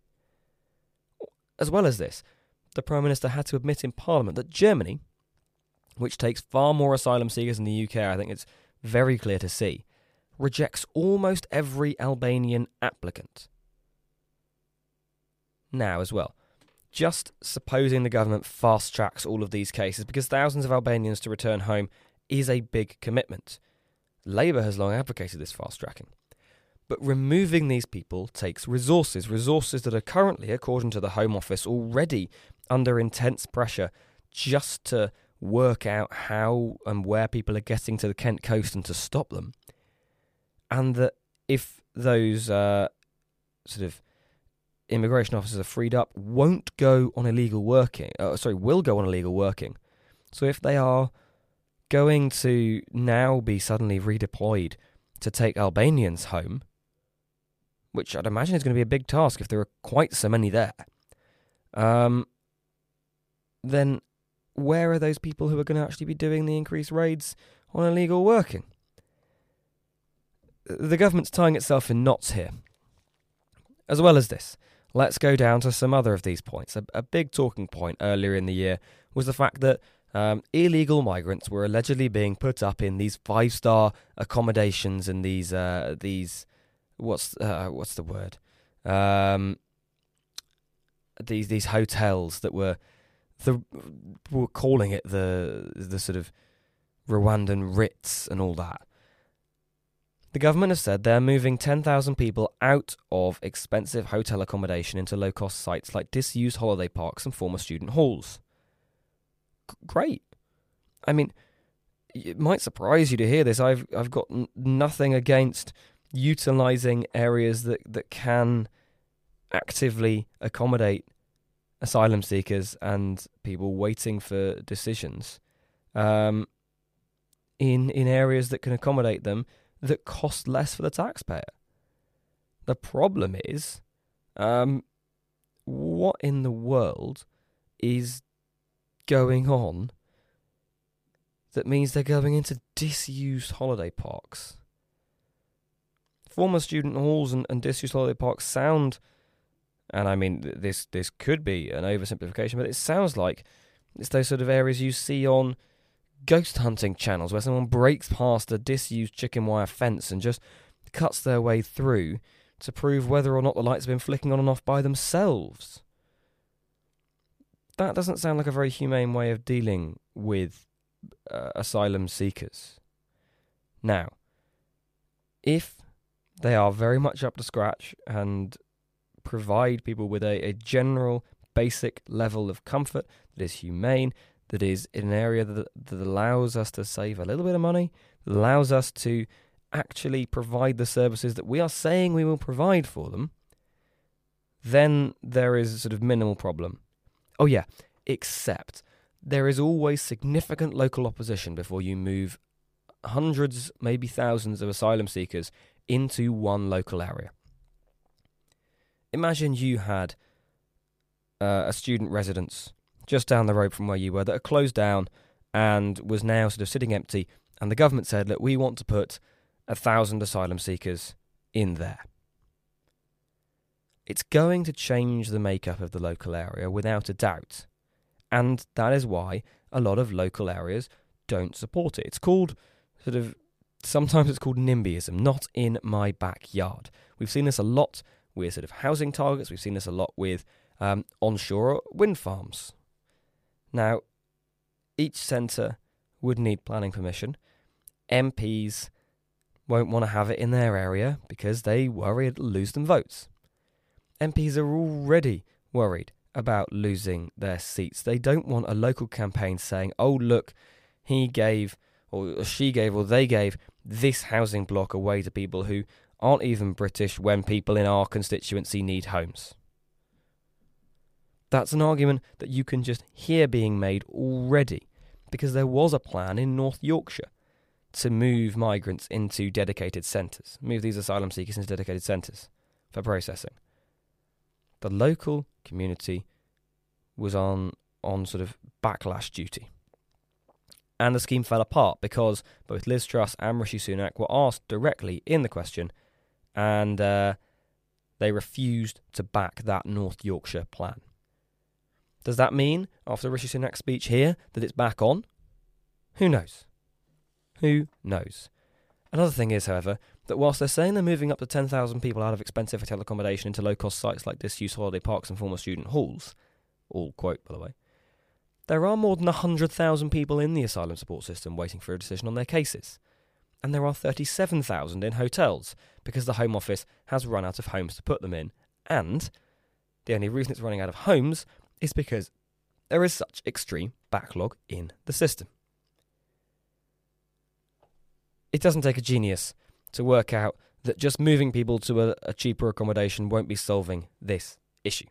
[SPEAKER 9] As well as this, the Prime Minister had to admit in Parliament that Germany, which takes far more asylum seekers than the U K, I think it's very clear to see, rejects almost every Albanian applicant. Now as well, just supposing the government fast-tracks all of these cases, because thousands of Albanians to return home is a big commitment. Labour has long advocated this fast-tracking. But removing these people takes resources, resources that are currently, according to the Home Office, already under intense pressure just to work out how and where people are getting to the Kent coast and to stop them. And that if those uh, sort of immigration officers are freed up, won't go on illegal working, uh, sorry, will go on illegal working. So if they are going to now be suddenly redeployed to take Albanians home, which I'd imagine is going to be a big task if there are quite so many there, um, then where are those people who are going to actually be doing the increased raids on illegal working? The government's tying itself in knots here. As well as this, let's go down to some other of these points. A, a big talking point earlier in the year was the fact that um, illegal migrants were allegedly being put up in these five-star accommodations and these uh, these what's uh, what's the word? Um, these these hotels that were the were calling it the the sort of Rwandan Ritz and all that. The government has said they're moving ten thousand people out of expensive hotel accommodation into low-cost sites like disused holiday parks and former student halls. G- great. I mean, it might surprise you to hear this. I've I've got n- nothing against utilising areas that, that can actively accommodate asylum seekers and people waiting for decisions um, in in areas that can accommodate them that cost less for the taxpayer. The problem is, um, what in the world is going on that means they're going into disused holiday parks? Former student halls and, and disused holiday parks sound, and I mean, this this could be an oversimplification, but it sounds like it's those sort of areas you see on ghost hunting channels where someone breaks past a disused chicken wire fence and just cuts their way through to prove whether or not the lights have been flicking on and off by themselves. That doesn't sound like a very humane way of dealing with uh, asylum seekers. Now, if they are very much up to scratch and provide people with a, a general, basic level of comfort that is humane, that is in an area that, that allows us to save a little bit of money, that allows us to actually provide the services that we are saying we will provide for them, then there is a sort of minimal problem. Oh yeah, except there is always significant local opposition before you move hundreds, maybe thousands of asylum seekers into one local area. Imagine you had uh, a student residence just down the road from where you were that had closed down and was now sort of sitting empty, and the government said, look, we want to put a thousand asylum seekers in there. It's going to change the makeup of the local area without a doubt, and that is why a lot of local areas don't support it. It's called sort of, sometimes it's called NIMBYism, not in my backyard. We've seen this a lot with sort of housing targets, we've seen this a lot with um, onshore wind farms. Now, each centre would need planning permission. M Ps won't want to have it in their area because they worry it'll lose them votes. M Ps are already worried about losing their seats. They don't want a local campaign saying, oh, look, he gave, or she gave, or they gave this housing block away to people who aren't even British when people in our constituency need homes. That's an argument that you can just hear being made already, because there was a plan in North Yorkshire to move migrants into dedicated centres, move these asylum seekers into dedicated centres for processing. The local community was on, on sort of backlash duty. And the scheme fell apart because both Liz Truss and Rishi Sunak were asked directly in the question, and uh, they refused to back that North Yorkshire plan. Does that mean, after Rishi Sunak's speech here, that it's back on? Who knows? Who knows? Another thing is, however, that whilst they're saying they're moving up to ten thousand people out of expensive hotel accommodation into low-cost sites like disused holiday parks and former student halls, all quote, by the way, there are more than one hundred thousand people in the asylum support system waiting for a decision on their cases. And there are thirty-seven thousand in hotels, because the Home Office has run out of homes to put them in. And the only reason it's running out of homes is because there is such extreme backlog in the system. It doesn't take a genius to work out that just moving people to a, a cheaper accommodation won't be solving this issue.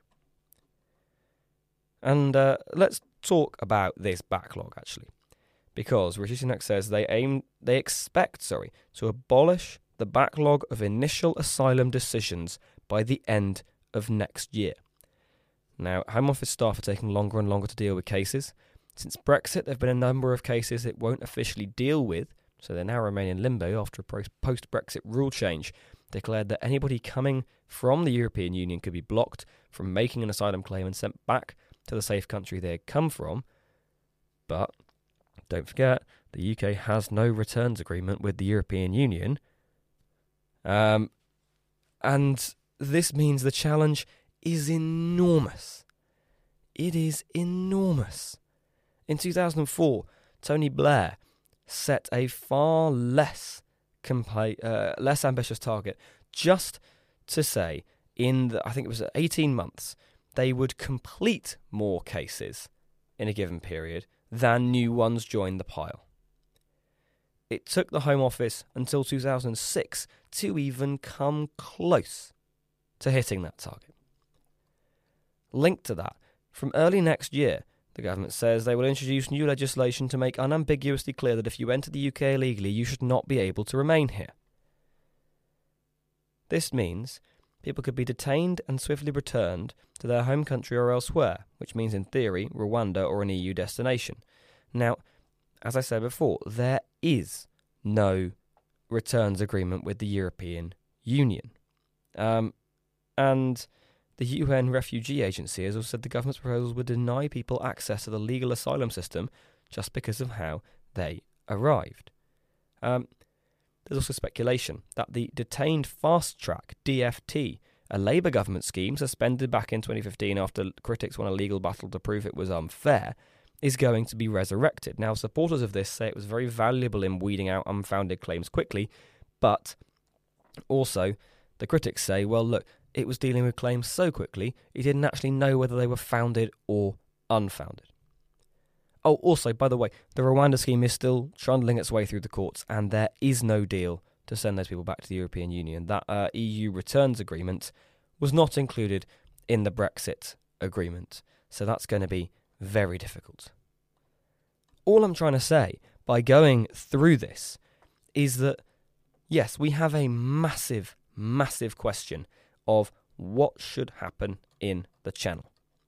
[SPEAKER 9] And uh, let's talk about this backlog, actually, because Rishi Sunak says they aim, they expect, sorry, to abolish the backlog of initial asylum decisions by the end of next year. Now, Home Office staff are taking longer and longer to deal with cases. Since Brexit, there have been a number of cases it won't officially deal with, so they now remain in limbo after a post-Brexit rule change declared that anybody coming from the European Union could be blocked from making an asylum claim and sent back to the safe country they had come from. But don't forget, the U K has no returns agreement with the European Union. Um, and this means the challenge is enormous. It is enormous. In two thousand four, Tony Blair set a far less compla- uh, less ambitious target, just to say in the, I think it was eighteen months, they would complete more cases in a given period than new ones joined the pile. It took the Home Office until two thousand six to even come close to hitting that target. Linked to that, from early next year, the government says they will introduce new legislation to make unambiguously clear that if you enter the U K illegally, you should not be able to remain here. This means people could be detained and swiftly returned to their home country or elsewhere, which means in theory Rwanda or an E U destination. Now, as I said before, there is no returns agreement with the European Union. Um, and the U N Refugee Agency has also said the government's proposals would deny people access to the legal asylum system just because of how they arrived. Um, there's also speculation that the detained Fast Track, D F T, a Labour government scheme suspended back in twenty fifteen after critics won a legal battle to prove it was unfair, is going to be resurrected. Now, supporters of this say it was very valuable in weeding out unfounded claims quickly, but also the critics say, well, look, it was dealing with claims so quickly, it didn't actually know whether they were founded or unfounded. Oh, also, by the way, the Rwanda scheme is still trundling its way through the courts, and there is no deal to send those people back to the European Union. That uh, E U returns agreement was not included in the Brexit agreement, so that's going to be very difficult. All I'm trying to say by going through this is that, yes, we have a massive, massive question of what should happen in the Channel.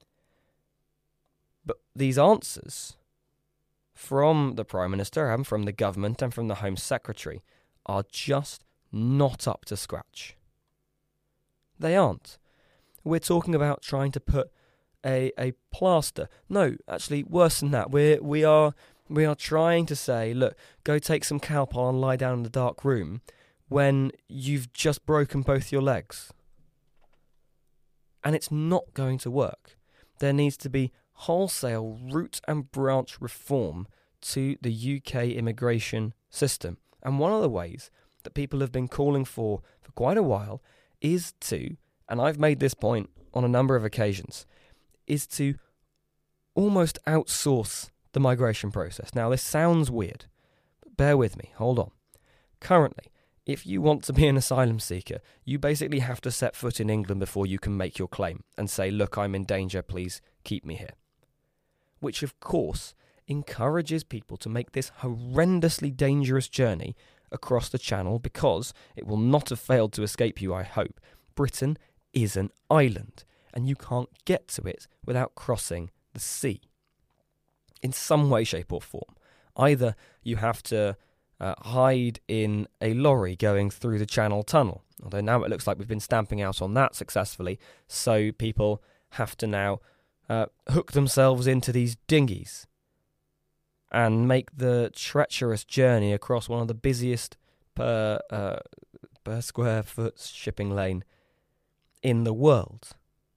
[SPEAKER 9] But these answers from the Prime Minister and from the government and from the Home Secretary are just not up to scratch. They aren't. We're talking about trying to put a a plaster. No, actually, worse than that. We're we are we are trying to say, look, go take some Calpol and lie down in the dark room when you've just broken both your legs. And it's not going to work. There needs to be wholesale root and branch reform to the U K immigration system. And one of the ways that people have been calling for for quite a while is to, and I've made this point on a number of occasions, is to almost outsource the migration process. Now, this sounds weird, but bear with me, hold on. Currently, if you want to be an asylum seeker, you basically have to set foot in England before you can make your claim and say, look, I'm in danger, please keep me here. Which, of course, encourages people to make this horrendously dangerous journey across the Channel because it will not have failed to escape you, I hope. Britain is an island, and you can't get to it without crossing the sea. In some way, shape or form. Either you have to uh, hide in a lorry going through the Channel Tunnel, although now it looks like we've been stamping out on that successfully, so people have to now uh, hook themselves into these dinghies and make the treacherous journey across one of the busiest per, uh, per square foot shipping lane in the world.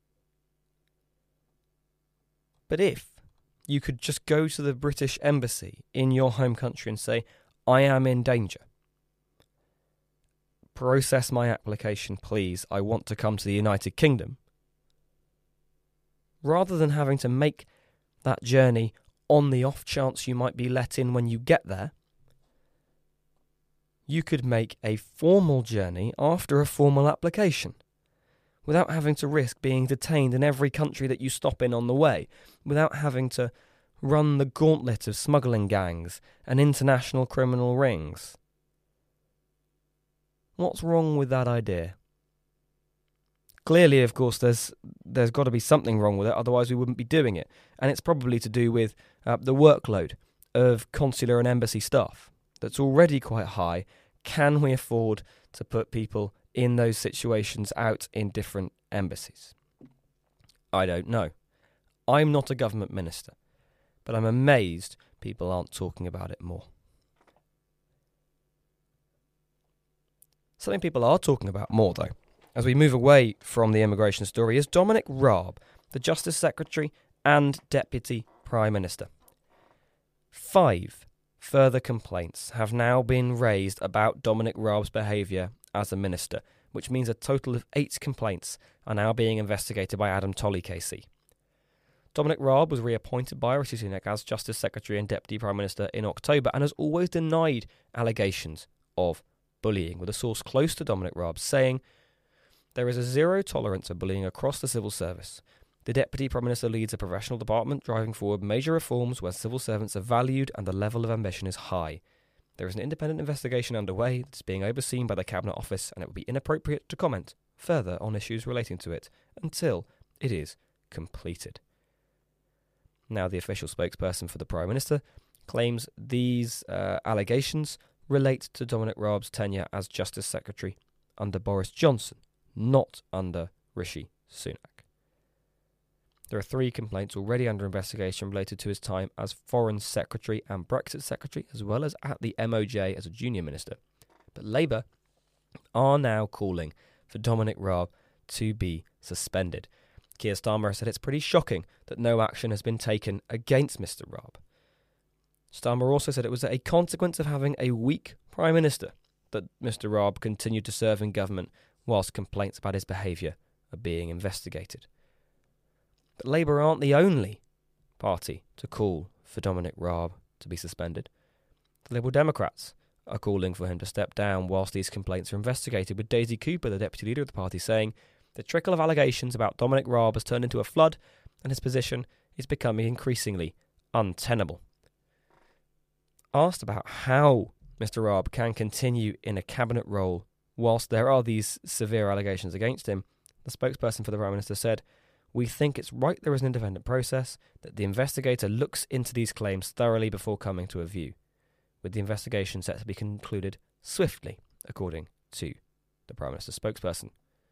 [SPEAKER 9] But if you could just go to the British Embassy in your home country and say, I am in danger. Process my application, please. I want to come to the United Kingdom. Rather than having to make that journey on the off chance you might be let in when you get there, you could make a formal journey after a formal application, without having to risk being detained in every country that you stop in on the way, without having to run the gauntlet of smuggling gangs and international criminal rings. What's wrong with that idea? Clearly, of course, there's there's got to be something wrong with it, otherwise we wouldn't be doing it. And it's probably to do with uh, the workload of consular and embassy staff that's already quite high. Can we afford to put people in those situations out in different embassies? I don't know. I'm not a government minister, but I'm amazed people aren't talking about it more. Something people are talking about more, though, as we move away from the immigration story, is Dominic Raab, the Justice Secretary and Deputy Prime Minister. Five further complaints have now been raised about Dominic Raab's behaviour as a minister, which means a total of eight complaints are now being investigated by Adam Tolley K C. Dominic Raab was reappointed by Rishi Sunak as Justice Secretary and Deputy Prime Minister in October and has always denied allegations of bullying, with a source close to Dominic Raab saying, there is a zero tolerance of bullying across the civil service. The Deputy Prime Minister leads a professional department driving forward major reforms where civil servants are valued and the level of ambition is high. There is an independent investigation underway that's being overseen by the Cabinet Office, and it would be inappropriate to comment further on issues relating to it until it is completed. Now, the official spokesperson for the Prime Minister claims these uh, allegations relate to Dominic Raab's tenure as Justice Secretary under Boris Johnson, not under Rishi Sunak. There are three complaints already under investigation related to his time as Foreign Secretary and Brexit Secretary, as well as at the M O J as a junior minister. But Labour are now calling for Dominic Raab to be suspended. Keir Starmer said it's pretty shocking that no action has been taken against Mr Raab. Starmer also said it was a consequence of having a weak Prime Minister that Mr Raab continued to serve in government whilst complaints about his behaviour are being investigated. But Labour aren't the only party to call for Dominic Raab to be suspended. The Liberal Democrats are calling for him to step down whilst these complaints are investigated, with Daisy Cooper, the deputy leader of the party, saying the trickle of allegations about Dominic Raab has turned into a flood and his position is becoming increasingly untenable. Asked about how Mr Raab can continue in a cabinet role whilst there are these severe allegations against him, the spokesperson for the Prime Minister said, "We think it's right there is an independent process, that the investigator looks into these claims thoroughly before coming to a view, with the investigation set to be concluded swiftly," according to the Prime Minister's spokesperson.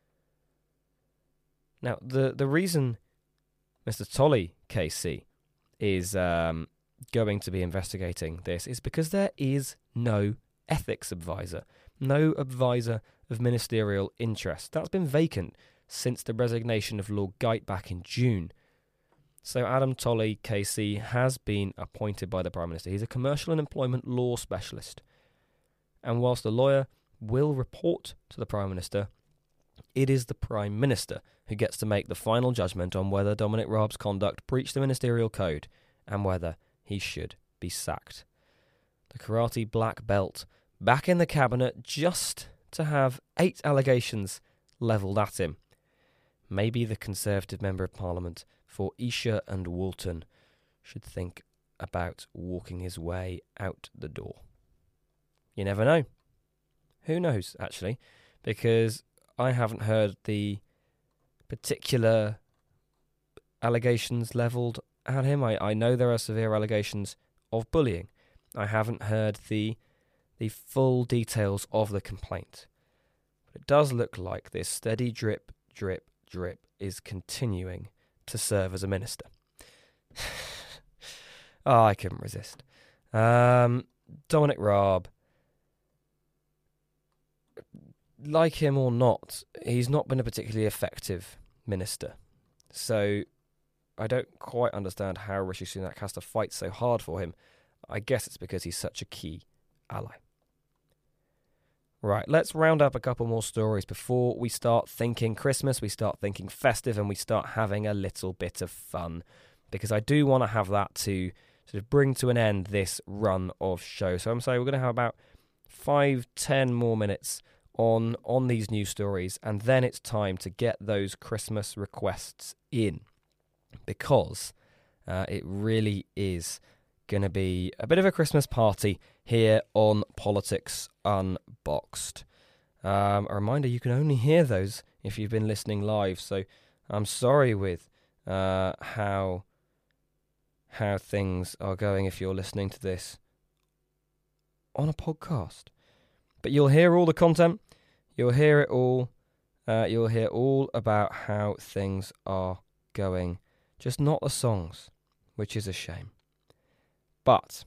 [SPEAKER 9] Now, the, the reason Mister Tolley K C is um, going to be investigating this is because there is no ethics advisor, no advisor of ministerial interest. That's been vacant since the resignation of Lord Geidt back in June. So Adam Tolley K C has been appointed by the Prime Minister. He's a commercial and employment law specialist. And whilst the lawyer will report to the Prime Minister, it is the Prime Minister who gets to make the final judgment on whether Dominic Raab's conduct breached the ministerial code and whether he should be sacked. The karate black belt back in the cabinet just to have eight allegations levelled at him. Maybe the Conservative Member of Parliament for Esher and Walton should think about walking his way out the door. You never know. Who knows, actually, because I haven't heard the particular allegations levelled at him. I, I know there are severe allegations of bullying. I haven't heard the the full details of the complaint. But it does look like this steady drip, drip, drip is continuing to serve as a minister. Oh, I couldn't resist. Um, Dominic Raab, like him or not, he's not been a particularly effective minister. So I don't quite understand how Rishi Sunak has to fight so hard for him. I guess it's because he's such a key ally. Right, let's round up a couple more stories before we start thinking Christmas, we start thinking festive, and we start having a little bit of fun. Because I do want to have that to sort of bring to an end this run of show. So I'm saying we're going to have about five, ten more minutes on, on these news stories, and then it's time to get those Christmas requests in. Because uh, it really is going to be a bit of a Christmas party here on Politics Unboxed. Um, a reminder, you can only hear those if you've been listening live, so I'm sorry with uh, how how things are going if you're listening to this on a podcast. But you'll hear all the content, you'll hear it all, uh, you'll hear all about how things are going, just not the songs, which is a shame. But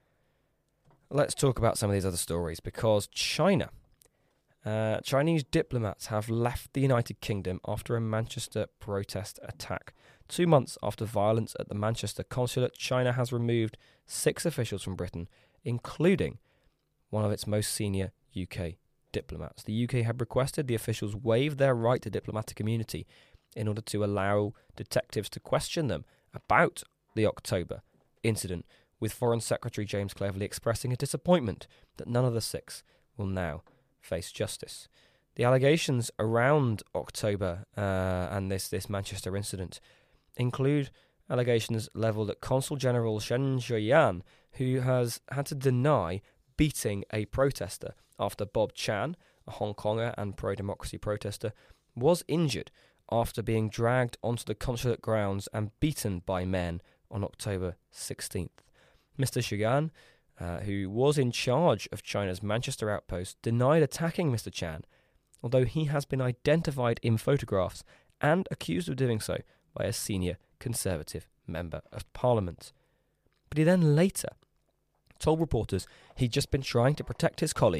[SPEAKER 9] let's talk about some of these other stories, because China, uh, Chinese diplomats have left the United Kingdom after a Manchester protest attack. Two months after violence at the Manchester consulate, China has removed six officials from Britain, including one of its most senior U K diplomats. The U K had requested the officials waive their right to diplomatic immunity in order to allow detectives to question them about the October incident, with Foreign Secretary James Cleverly expressing a disappointment that none of the six will now face justice. The allegations around October uh, and this, this Manchester incident include allegations levelled at Consul General Shen Zheyan, who has had to deny beating a protester after Bob Chan, a Hong Konger and pro-democracy protester, was injured after being dragged onto the consulate grounds and beaten by men on October sixteenth. Mister Zheyan, uh, who was in charge of China's Manchester outpost, denied attacking Mister Chan, although he has been identified in photographs and accused of doing so by a senior Conservative Member of Parliament. But he then later told reporters he'd just been trying to protect his colleagues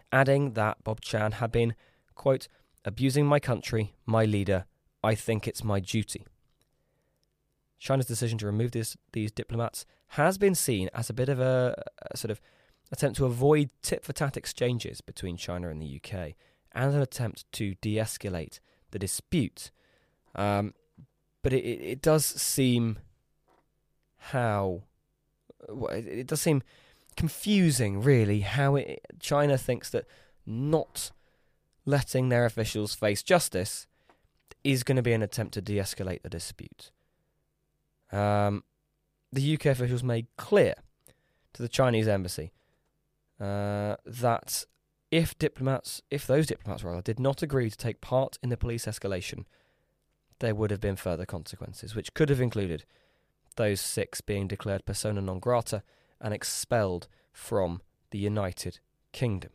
[SPEAKER 9] adding that Bob Chan had been, quote, abusing my country, my leader. I think it's my duty. China's decision to remove this, these diplomats has been seen as a bit of a, a sort of attempt to avoid tit-for-tat exchanges between China and the U K and an attempt to de-escalate the dispute. Um, but it, it, it does seem how... It, it does seem confusing, really, how it, China thinks that not letting their officials face justice is going to be an attempt to de-escalate the dispute. Um, the U K officials made clear to the Chinese embassy uh, that if diplomats, if those diplomats rather, did not agree to take part in the police escalation, there would have been further consequences, which could have included those six being declared persona non grata and expelled from the United Kingdom.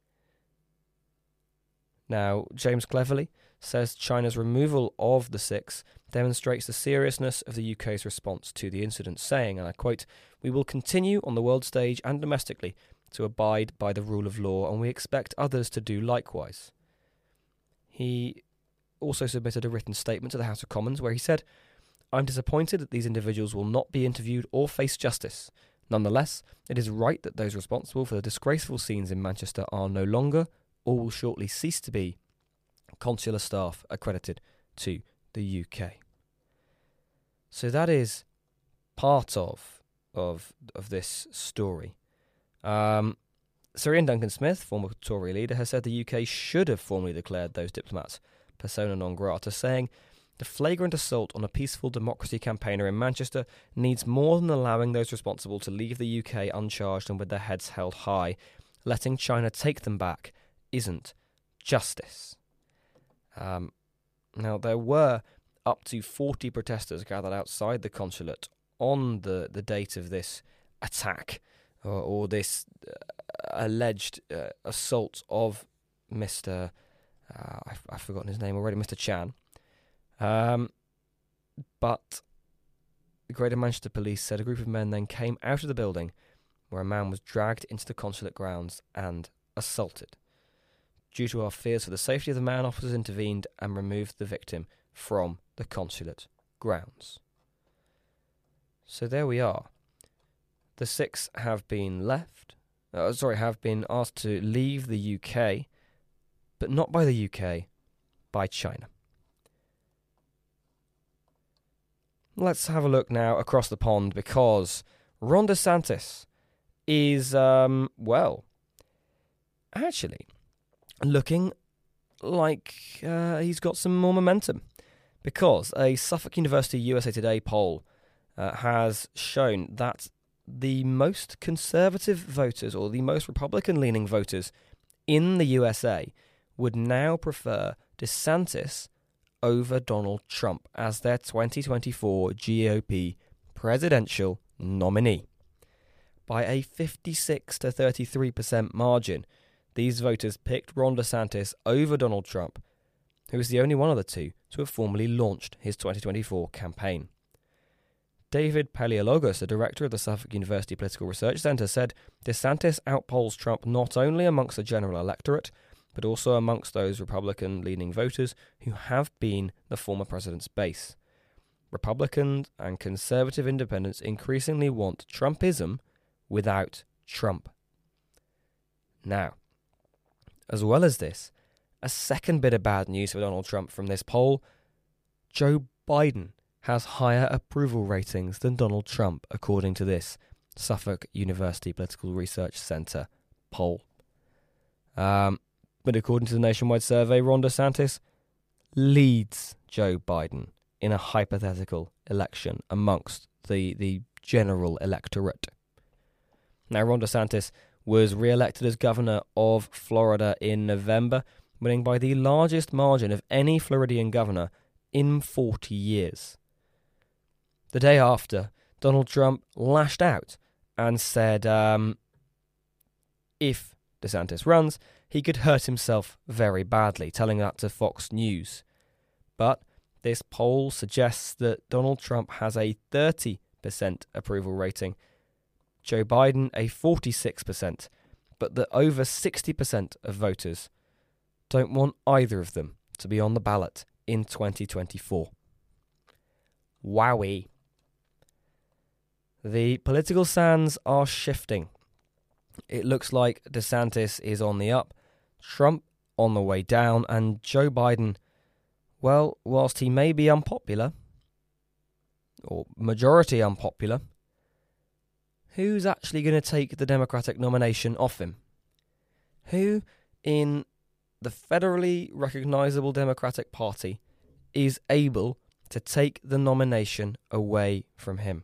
[SPEAKER 9] Now, James Cleverly says China's removal of the six demonstrates the seriousness of the U K's response to the incident, saying, and I quote, "We will continue on the world stage and domestically to abide by the rule of law, and we expect others to do likewise." He also submitted a written statement to the House of Commons where he said, "I'm disappointed that these individuals will not be interviewed or face justice. Nonetheless, it is right that those responsible for the disgraceful scenes in Manchester are no longer, or will shortly cease to be, consular staff accredited to the U K." So that is part of of of this story. Um, Sir Ian Duncan-Smith, former Tory leader, has said the U K should have formally declared those diplomats persona non grata, saying, "The flagrant assault on a peaceful democracy campaigner in Manchester needs more than allowing those responsible to leave the U K uncharged and with their heads held high. Letting China take them back isn't justice." Um, now, there were up to forty protesters gathered outside the consulate on the, the date of this attack or, or this uh, alleged uh, assault of Mister Uh, I've, I've forgotten his name already, Mister Chan. Um, but the Greater Manchester Police said a group of men then came out of the building where a man was dragged into the consulate grounds and assaulted. Due to our fears for the safety of the man, officers intervened and removed the victim from the consulate grounds. So there we are. The six have been left, uh, sorry, have been asked to leave the U K, but not by the U K, by China. Let's have a look now across the pond, because Ron DeSantis is, um, well, actually looking like uh, he's got some more momentum, because a Suffolk University U S A Today poll uh, has shown that the most conservative voters, or the most Republican-leaning voters in the U S A, would now prefer DeSantis over Donald Trump as their twenty twenty-four G O P presidential nominee. By a fifty-six to thirty-three percent margin, these voters picked Ron DeSantis over Donald Trump, who is the only one of the two to have formally launched his twenty twenty-four campaign. David Paleologos, the director of the Suffolk University Political Research Centre, said DeSantis outpolls Trump not only amongst the general electorate, but also amongst those Republican-leaning voters who have been the former president's base. Republicans and conservative independents increasingly want Trumpism without Trump. Now, as well as this, a second bit of bad news for Donald Trump from this poll: Joe Biden has higher approval ratings than Donald Trump, according to this Suffolk University Political Research Centre poll. Um, but according to the nationwide survey, Ron DeSantis leads Joe Biden in a hypothetical election amongst the, the general electorate. Now, Ron DeSantis was re-elected as governor of Florida in November, winning by the largest margin of any Floridian governor in forty years. The day after, Donald Trump lashed out and said um, if DeSantis runs, he could hurt himself very badly, telling that to Fox News. But this poll suggests that Donald Trump has a thirty percent approval rating, Joe Biden a forty-six percent, but that over sixty percent of voters don't want either of them to be on the ballot in twenty twenty-four. Wowee. The political sands are shifting. It looks like DeSantis is on the up, Trump on the way down, and Joe Biden, well, whilst he may be unpopular, or majority unpopular, who's actually going to take the Democratic nomination off him? Who in the federally recognisable Democratic Party is able to take the nomination away from him?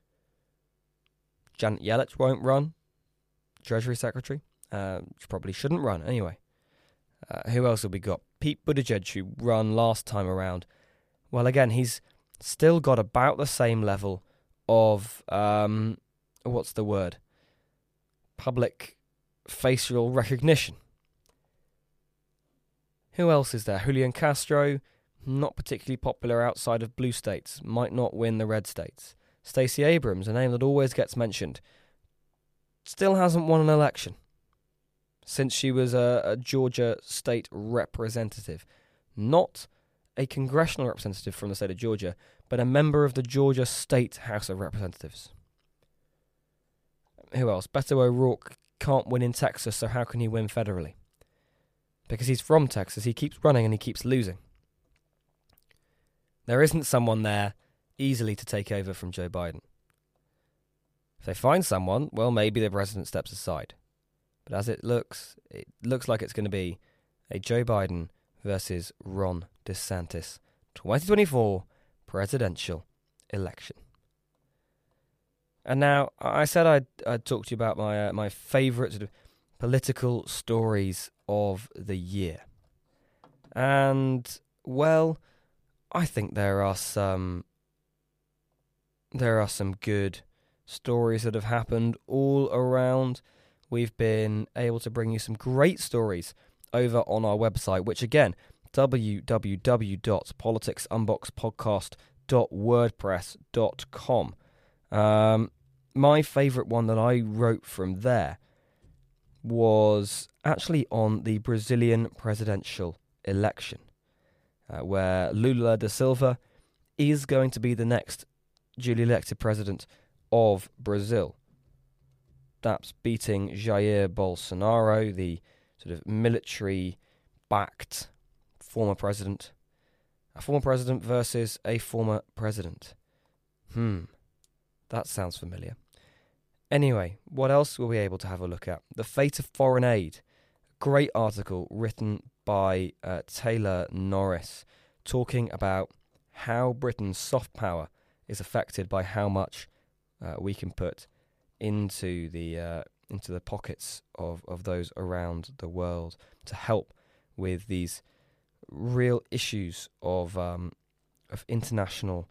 [SPEAKER 9] Janet Yellen won't run, Treasury Secretary. Uh, she probably shouldn't run anyway. Uh, who else have we got? Pete Buttigieg, who ran last time around. Well, again, he's still got about the same level of, um, what's the word? Public facial recognition. Who else is there? Julian Castro, not particularly popular outside of blue states, might not win the red states. Stacey Abrams, a name that always gets mentioned, still hasn't won an election since she was a, a Georgia state representative. Not a congressional representative from the state of Georgia, but a member of the Georgia State House of Representatives. Who else? Beto O'Rourke can't win in Texas, so how can he win federally? Because he's from Texas, he keeps running and he keeps losing. There isn't someone there easily to take over from Joe Biden. If they find someone, well, maybe the president steps aside. But as it looks, it looks like it's going to be a Joe Biden versus Ron DeSantis twenty twenty-four presidential election. And now, I said I'd, I'd talk to you about my uh, my favourite sort of political stories of the year. And, well, I think there are some there are some good stories that have happened all around. We've been able to bring you some great stories over on our website, which again, w w w dot politics unboxed podcast dot wordpress dot com. Um, my favourite one that I wrote from there was actually on the Brazilian presidential election, uh, where Lula da Silva is going to be the next duly elected president of Brazil. That's beating Jair Bolsonaro, the sort of military-backed former president. A former president versus a former president. Hmm, that sounds familiar. Anyway, what else were we able to have a look at? The Fate of Foreign Aid. Great article written by uh, Taylor Norris, talking about how Britain's soft power is affected by how much uh, we can put into the uh, into the pockets of, of those around the world to help with these real issues of um, of international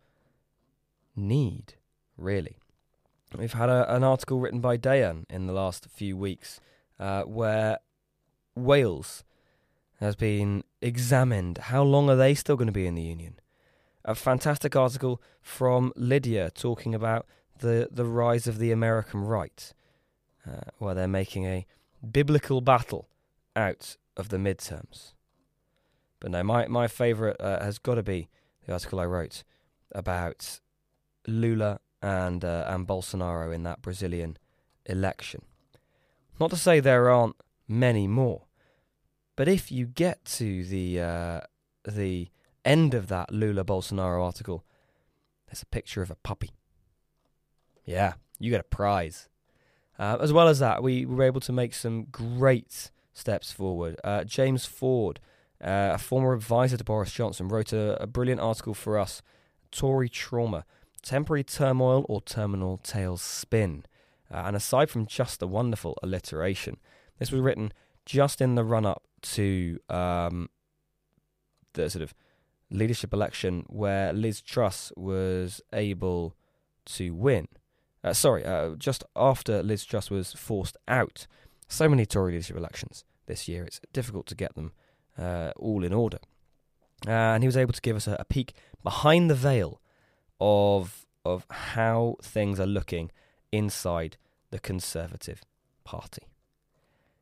[SPEAKER 9] need, really. We've had a, an article written by Dayan in the last few weeks uh, where Wales has been examined. How long are they still going to be in the Union? A fantastic article from Lydia talking about the, the rise of the American right, uh, where they're making a biblical battle out of the midterms. But no, my, my favourite uh, has got to be the article I wrote about Lula and uh, and Bolsonaro in that Brazilian election. Not to say there aren't many more, but if you get to the uh, the end of that Lula Bolsonaro article, there's a picture of a puppy. Yeah, you get a prize. Uh, as well as that, we were able to make some great steps forward. Uh, James Ford, uh, a former advisor to Boris Johnson, wrote a, a brilliant article for us, Tory Trauma, Temporary Turmoil or Terminal Tailspin. Uh, and aside from just the wonderful alliteration, this was written just in the run-up to um, the sort of leadership election where Liz Truss was able to win. Uh, sorry, uh, just after Liz Truss was forced out. So many Tory leadership elections this year, it's difficult to get them uh, all in order. Uh, and he was able to give us a, a peek behind the veil of of how things are looking inside the Conservative Party.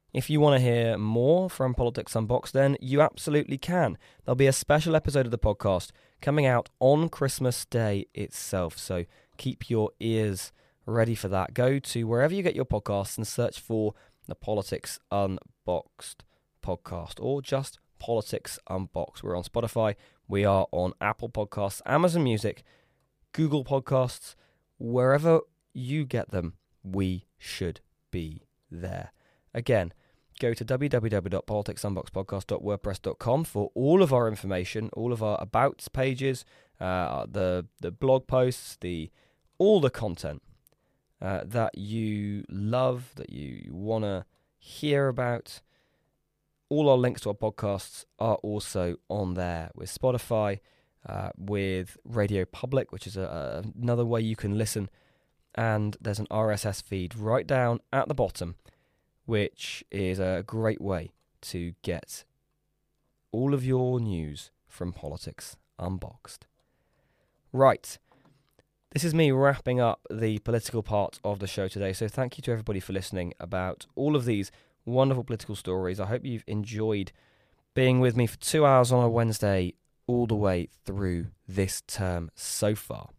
[SPEAKER 9] If you want to hear more from Politics Unboxed, then you absolutely can. There'll be a special episode of the podcast coming out on Christmas Day itself, so keep your ears ready for that. Go to wherever you get your podcasts and search for the Politics Unboxed podcast, or just Politics Unboxed. We're on Spotify, we are on Apple Podcasts, Amazon Music, Google Podcasts, wherever you get them, we should be there. Again, go to w w w dot politics unboxed podcast dot wordpress dot com for all of our information, all of our about pages, uh, the the blog posts, the all the content uh, that you love, that you want to hear about. All our links to our podcasts are also on there with Spotify, uh, with Radio Public, which is a, a, another way you can listen. And there's an R S S feed right down at the bottom, which is a great way to get all of your news from Politics Unboxed. Right. This is me wrapping up the political part of the show today. So thank you to everybody for listening about all of these wonderful political stories. I hope you've enjoyed being with me for two hours on a Wednesday all the way through this term so far.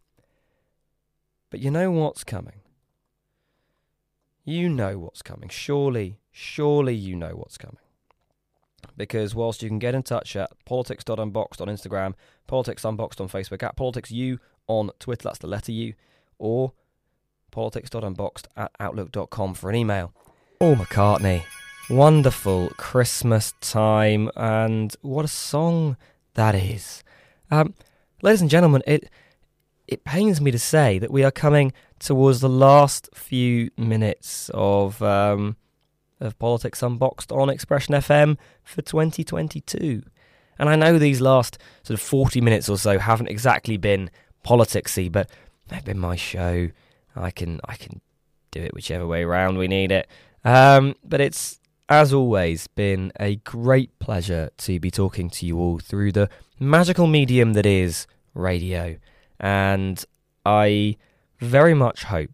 [SPEAKER 9] But you know what's coming. You know what's coming. Surely, surely you know what's coming. Because whilst you can get in touch at politics dot unboxed on Instagram, Politics Unboxed on Facebook, at PoliticsU on Twitter, that's the letter U, or politics dot unboxed at outlook dot com for an email. Paul McCartney, wonderful Christmas time, and what a song that is. Um, ladies and gentlemen, it it pains me to say that we are coming towards the last few minutes of um, of Politics Unboxed on Expression F M for twenty twenty-two. And I know these last sort of forty minutes or so haven't exactly been politicsy, but they've been my show. I can I can do it whichever way around we need it. Um, but it's, as always, been a great pleasure to be talking to you all through the magical medium that is radio. And I very much hope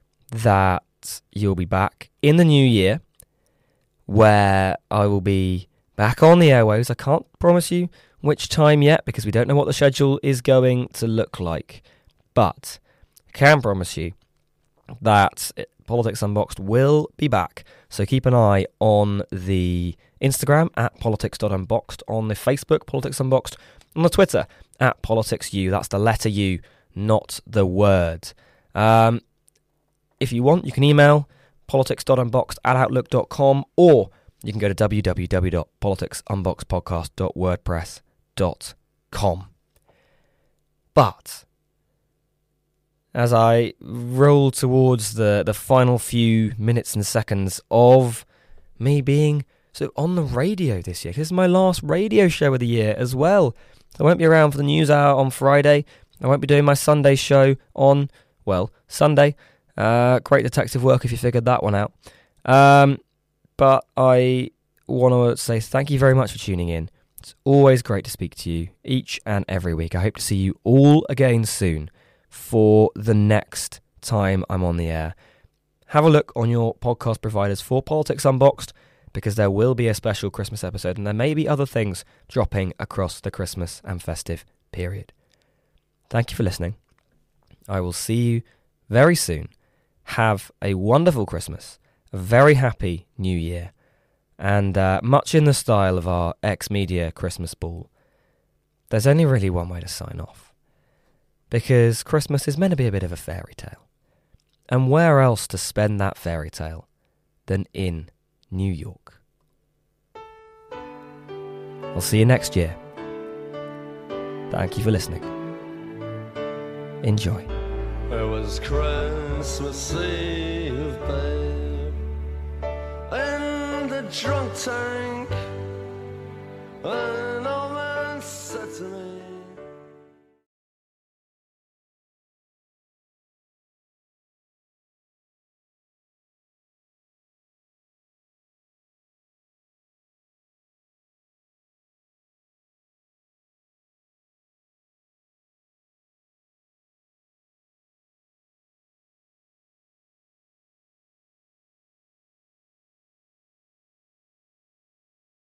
[SPEAKER 9] that you'll be back in the new year, where I will be back on the airwaves. I can't promise you which time yet, because we don't know what the schedule is going to look like. But I can promise you that Politics Unboxed will be back. So keep an eye on the Instagram at politics dot unboxed, on the Facebook Politics Unboxed, on the Twitter at PoliticsU. That's the letter U, not the word. Um, if you want, you can email politics dot unboxed at outlook dot com, or you can go to w w w dot politics unboxed podcast dot wordpress dot com. But as I roll towards the, the final few minutes and seconds of me being so on the radio this year, 'cause this is my last radio show of the year as well. I won't be around for the news hour on Friday. I won't be doing my Sunday show on, well, Sunday. Uh, great detective work if you figured that one out. Um, but I want to say thank you very much for tuning in. It's always great to speak to you each and every week. I hope to see you all again soon for the next time I'm on the air. Have a look on your podcast providers for Politics Unboxed, because there will be a special Christmas episode, and there may be other things dropping across the Christmas and festive period. Thank you for listening. I will see you very soon. Have a wonderful Christmas, a very happy New Year, and uh, much in the style of our X-Media Christmas Ball, there's only really one way to sign off. Because Christmas is meant to be a bit of a fairy tale. And where else to spend that fairy tale than in New York? I'll see you next year. Thank you for listening. Enjoy.
[SPEAKER 12] It was Christmas Eve, babe, in the drunk tank, an old man said to me,